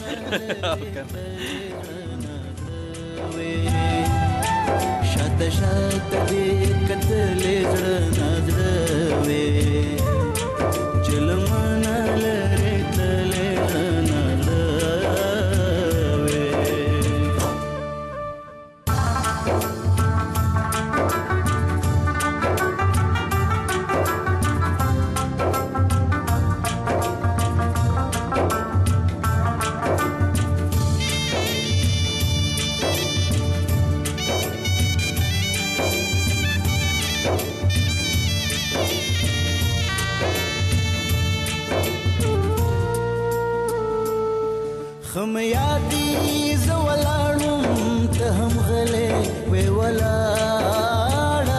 شات شات دې کتلې زړه نازړه وې چلمن لري تلې خم یادی زولاړم ته هم غلې وې ولاړه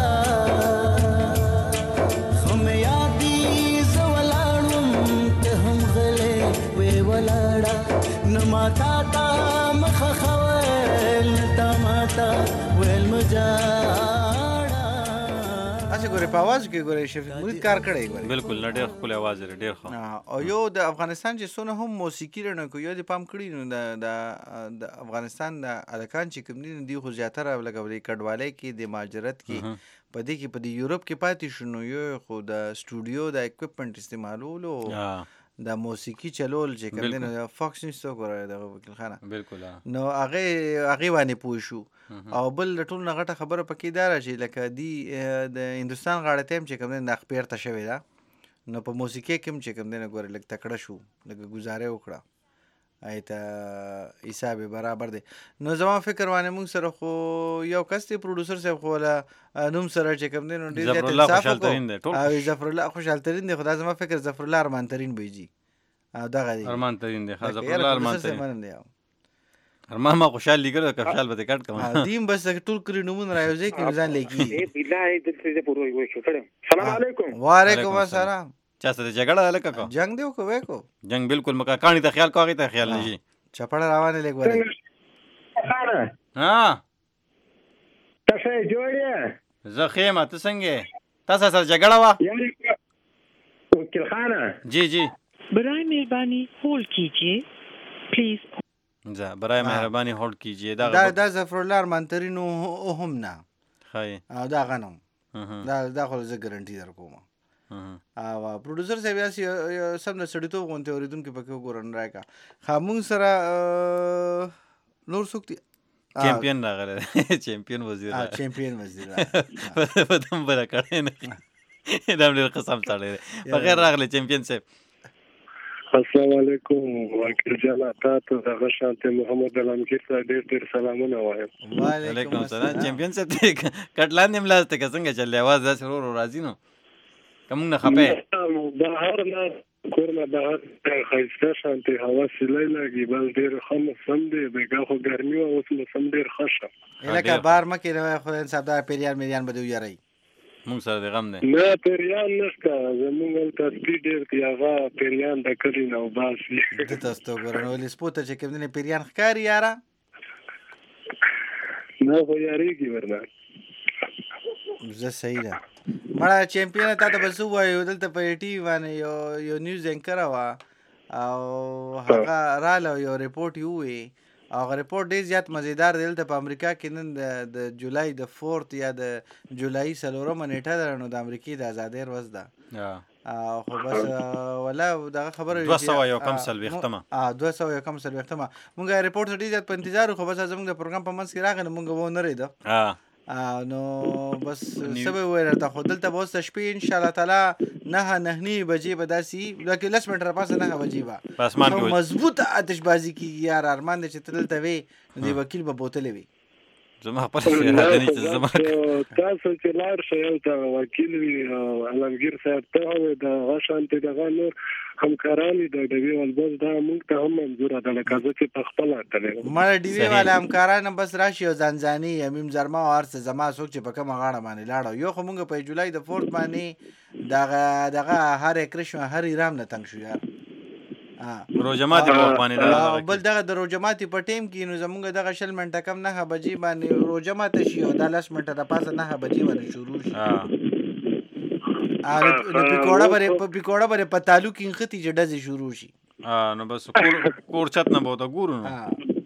خم یادی زولاړم ته هم غلې وې ولاړه نما تا تا مخ خوال تا ماتا ویل مجاړه اچھا ګوره په आवाज کې ګوره شفیق مرید کار کړی ګوره بالکل ډېر خپل आवाज لري ډېر ښه او یو د افغانستان چې څونه هم موسیقي رڼه کو یو د پام کړی نو د افغانستان د الکان چې کوم دي خو زیاتره لګولې کډوالۍ کې د مهاجرت کې په دې کې په یورپ کې پاتې شنو یو خو د سټوډیو د اکوپمنٹ استعمالولو د موسیقي چلول چې کوم دي نو فاکس نیوز تو ګوره د وکیل خانه بالکل نو هغه باندې پوه شو او بل ټول نه غټه خبره پکې دار چې لکه دی د هندستان غاړه تیم چې کوم نه خپیر ته شوی دا نو په موسیقي کې چې کوم نه ګوره لکه تکړه شو لکه گزاره وکړه ایته حساب برابر دی نو زما فکر وانه موږ سره خو یو کس دی پروډوسر صاحب خو ولا نوم سره چې کوم نه ډیر زیات انصاف کو او ظفر الله خوشحال ترين دی خدای زما فکر ظفر الله ارمان ترين بيجي او دغه دی ارمان ترين دی ظفر الله ارمان ترين ارمان ما خوشحال لګره کښال به کټ کوم دیم بس ټول کړي نمون راوځي کې ځان لګي اے بالله دې پورو وي شو کړم سلام علیکم وعلیکم السلام چا سره جګړه لکه کو جنگ دیو کو وې کو جنگ بالکل مکا کانی ته خیال کوی ته خیال نشي چپړه روانه لګوره ها تاسو جوړه زه خیمه ته څنګه تاسو سره جګړه وه وکیل خانه جی جی برای مهربانی هولد کیجیے پلیز برای مهربانی هولد کیجیے دا ظفرالله ارمانترین هم نه ښایي دا غنم دا خو زه ګارنټي در کوم او پروډوسر صاحب یاسې سم نه سړیتوب غونتې اورېدونکي پکې وګورن رایکا مونږ سره نور څوک دي چیمپیون راغلی چیمپیون وزیر په دم بله کړی نه دا هم ډېر قسم سړی دی بخیر راغلی چیمپیون صاحب السلام علیکم وکیل جان تاسو دغه شانته محمد علمگیر صاحب ډېر سلامونه وایم وعلیکم السلام چیمپیون صاحب کټلان دې ملاسته که څنګه چلې اواز داسې ورو راځي نو که موږ نه خفه بهر نه کور نه بهر ښایسته شانتې هوا سیلی لګي بس ډېر ښه موسم دی بېګا خو ګرمي وه اوس موسم ډېر ښه شه لکه بار مه کېنوئ خدای صاحب دا پیریان میریان به دې ویاروئ مونږ سره د غم دی نه پیریان نشته زمونږ هلته سپي ډېر دي هغه پیریان د کلي نه وباسي ده تاسو ته وګوره نو ولې سپو ته چې کوم دی پیریان ښکاري یاره نه خو یارېږي ورنه زه صحیح ده مړه چیمپیونه تا ته به څه ووایو دلته په ټي وي باندې یو نیوز اینکره وه او هغه راله یو ریپورټ یې ووایي او هغه ریپورټ ډېر زیات مزیدار دی دلته په امریکا کې نن د جولای د 4 یا د جولای 4مه نیټه ده نو د امریکې د ازادۍ ورځ ده خو بس ولا دغه خبره 201 201 مونږ ریپورټ ډېر زیات په انتظار خو بس زموږ د پروګرام په منځ کې راغی نو مونږ به ونه رېده نو بس څه به ووایو درته خو دلته به اوس د شپې انشاءالله تعالی 9 بجې به داسې لکه 10 منټه راپاسه 9 بجې به مضبوطه آتشبازي کېږي یار ارمان دی چې ته دلته وې نو د وکیل به بوتلې وي زما خپله اراده نه چې زما تاسو چې لاړ شئ هلته وکیل وي علمګیر صاحب ته هم د هغه شانتې دغه نور همکاران دي د ډیوې والبس دا موږ ته هم منظوره ده لکه زه چې په خپله تللی مړه ډیوې والا همکاران هم بس راشي او ځانځاني امیم زرما او هر څه زما څوک چې په کومه غاړه باندې لاړه یو خو موږ په جولای د 4 باندې دغه هر کرشم هر ایرام نه تنګ شو یار روجماتي په وخت باندې بل دغه د روجماتي په ټیم کې نو زمونږ دغه 20 منټه کم 9 بجې باندې روجماته شي او د 10 منټه د پاسه 9 بجې باندې شروع شي پیکوړه بره په تعلق کې ختی چې ډزې شروع شي نو بس کور چت نه بوته ګورو نو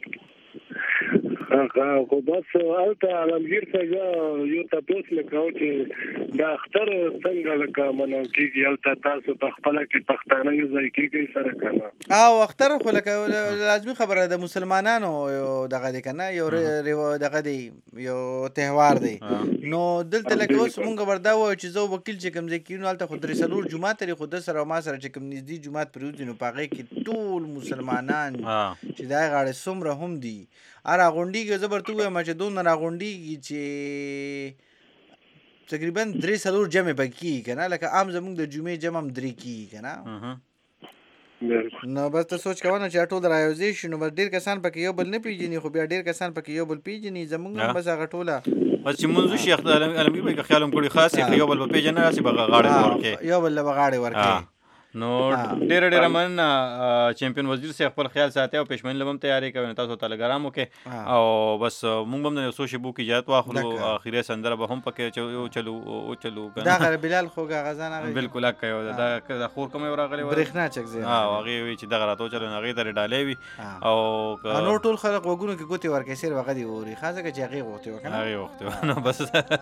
خو بس هلته علمګیر صاحب یو تپوس مې کاوه چې دا اختر څنګه لکه منل کېږي هلته تاسو په خپله کې پښتانه یو ځای کېږئ سره که نه او اختر خو لکه لازمي خبره د مسلمانانو یو دغه دی که نه یو دغه دی یو تهوار دی نو دلته لکه اوس مونږ وردا ووایو چې زه وکیل چې کوم ځای کې نو هلته خو 3 جومات لري خو ده سره او ما سره چې کوم نږدې جومات پرېوځي نو په هغې کې ټول مسلمانان چې د هغې غاړې څومره هم دي راغونډېږي زه به ورته ووایم چې دومره راغونډېږي چې تقریبا 3 جمع به کېږي که نه لکه عام زموږ د جمعې جمع هم 3 کېږي که نه نو بس ته سوچ کوه نه چې ټول رایوځای شي نو بس ډېر کسان پکې یو بل نه پېژني خو بیا ډېر کسان پکې یو بل پېژني زموږ هم بس هغه ټوله بس چې مونځ وشي علمګیر به که خیال هم کړي خاص یو بل به پېژنه راسي به غاړې ورکړي یو بل به غاړې ورکړي نو ډېره مننه چیمپیون وزیر صاحب خپل خیال ساتي او پېشمنۍ له به هم تیاری کوي نو تاسو ټلګرام وکړئ او بس مونږ به هم یو څو شېبو کې اجازت واخلو اخري سندره به هم پکې وچلو دا خیر بلال خو غزان بالکل حق کوي دا خور کومه راغلی برېښنا چک زی هغه وی چې دغه راتو چلو هغه ته ډالې وي او نو ټول خلک وګونو کې ګوتې ورکې سیر وغه دی ووري خاصه چې هغه وخت وکنه هغه وخت نو بس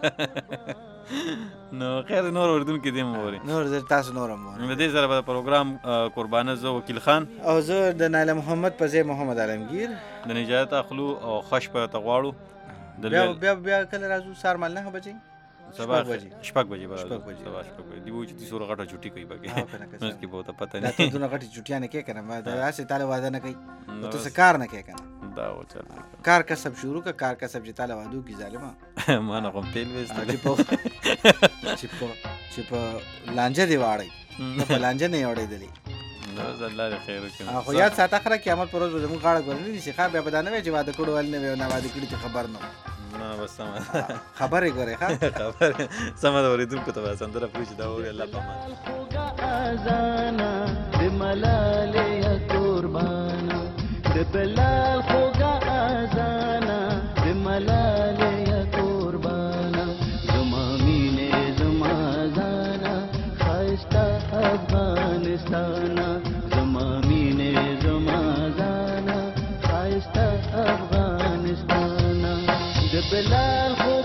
نو خیر نور اردن کې دیم ووري نور تاسو نورم نو دې سره په پروګرام قربانه زه وکیل خان او زه د نایله محمد په ځای محمد علمگیر د نجات اخلو او خش په تغواړو بیا کله راځو سار مال 9 بجې سبا شپږ بجې به سبا شپږ بجې دی وو چې تاسو غټه چټي کوي بګي نو کې بہت پته نه ته دونه غټي چټیا نه کې کنه ما دا اسه تعالی وعده نه کوي ته څه کار نه کوي کنه دا و چل کار کسب شروع کا کار کسب چې تعالی وعده کی ظالما ما نه کوم پیل وست چې په لانجه دی واړی نه په لانجه نه وړی دی نو الله خیر وکړي خو یاد ساته خره قیامت پر ورځ زموږ غاړه ګورنی شي خا بیا بدانه وی چې واده کړو ول نه وی نه واده کړی ته خبر نه نه بس خبرې ګوره ښه خبر سم دا ورېدونکو ته سندره پوښي دا وری الله پامان اذانا د ملال یا قربان د بلال خوګه اذانا د ملال یا قربان زما مینه زما بلال خو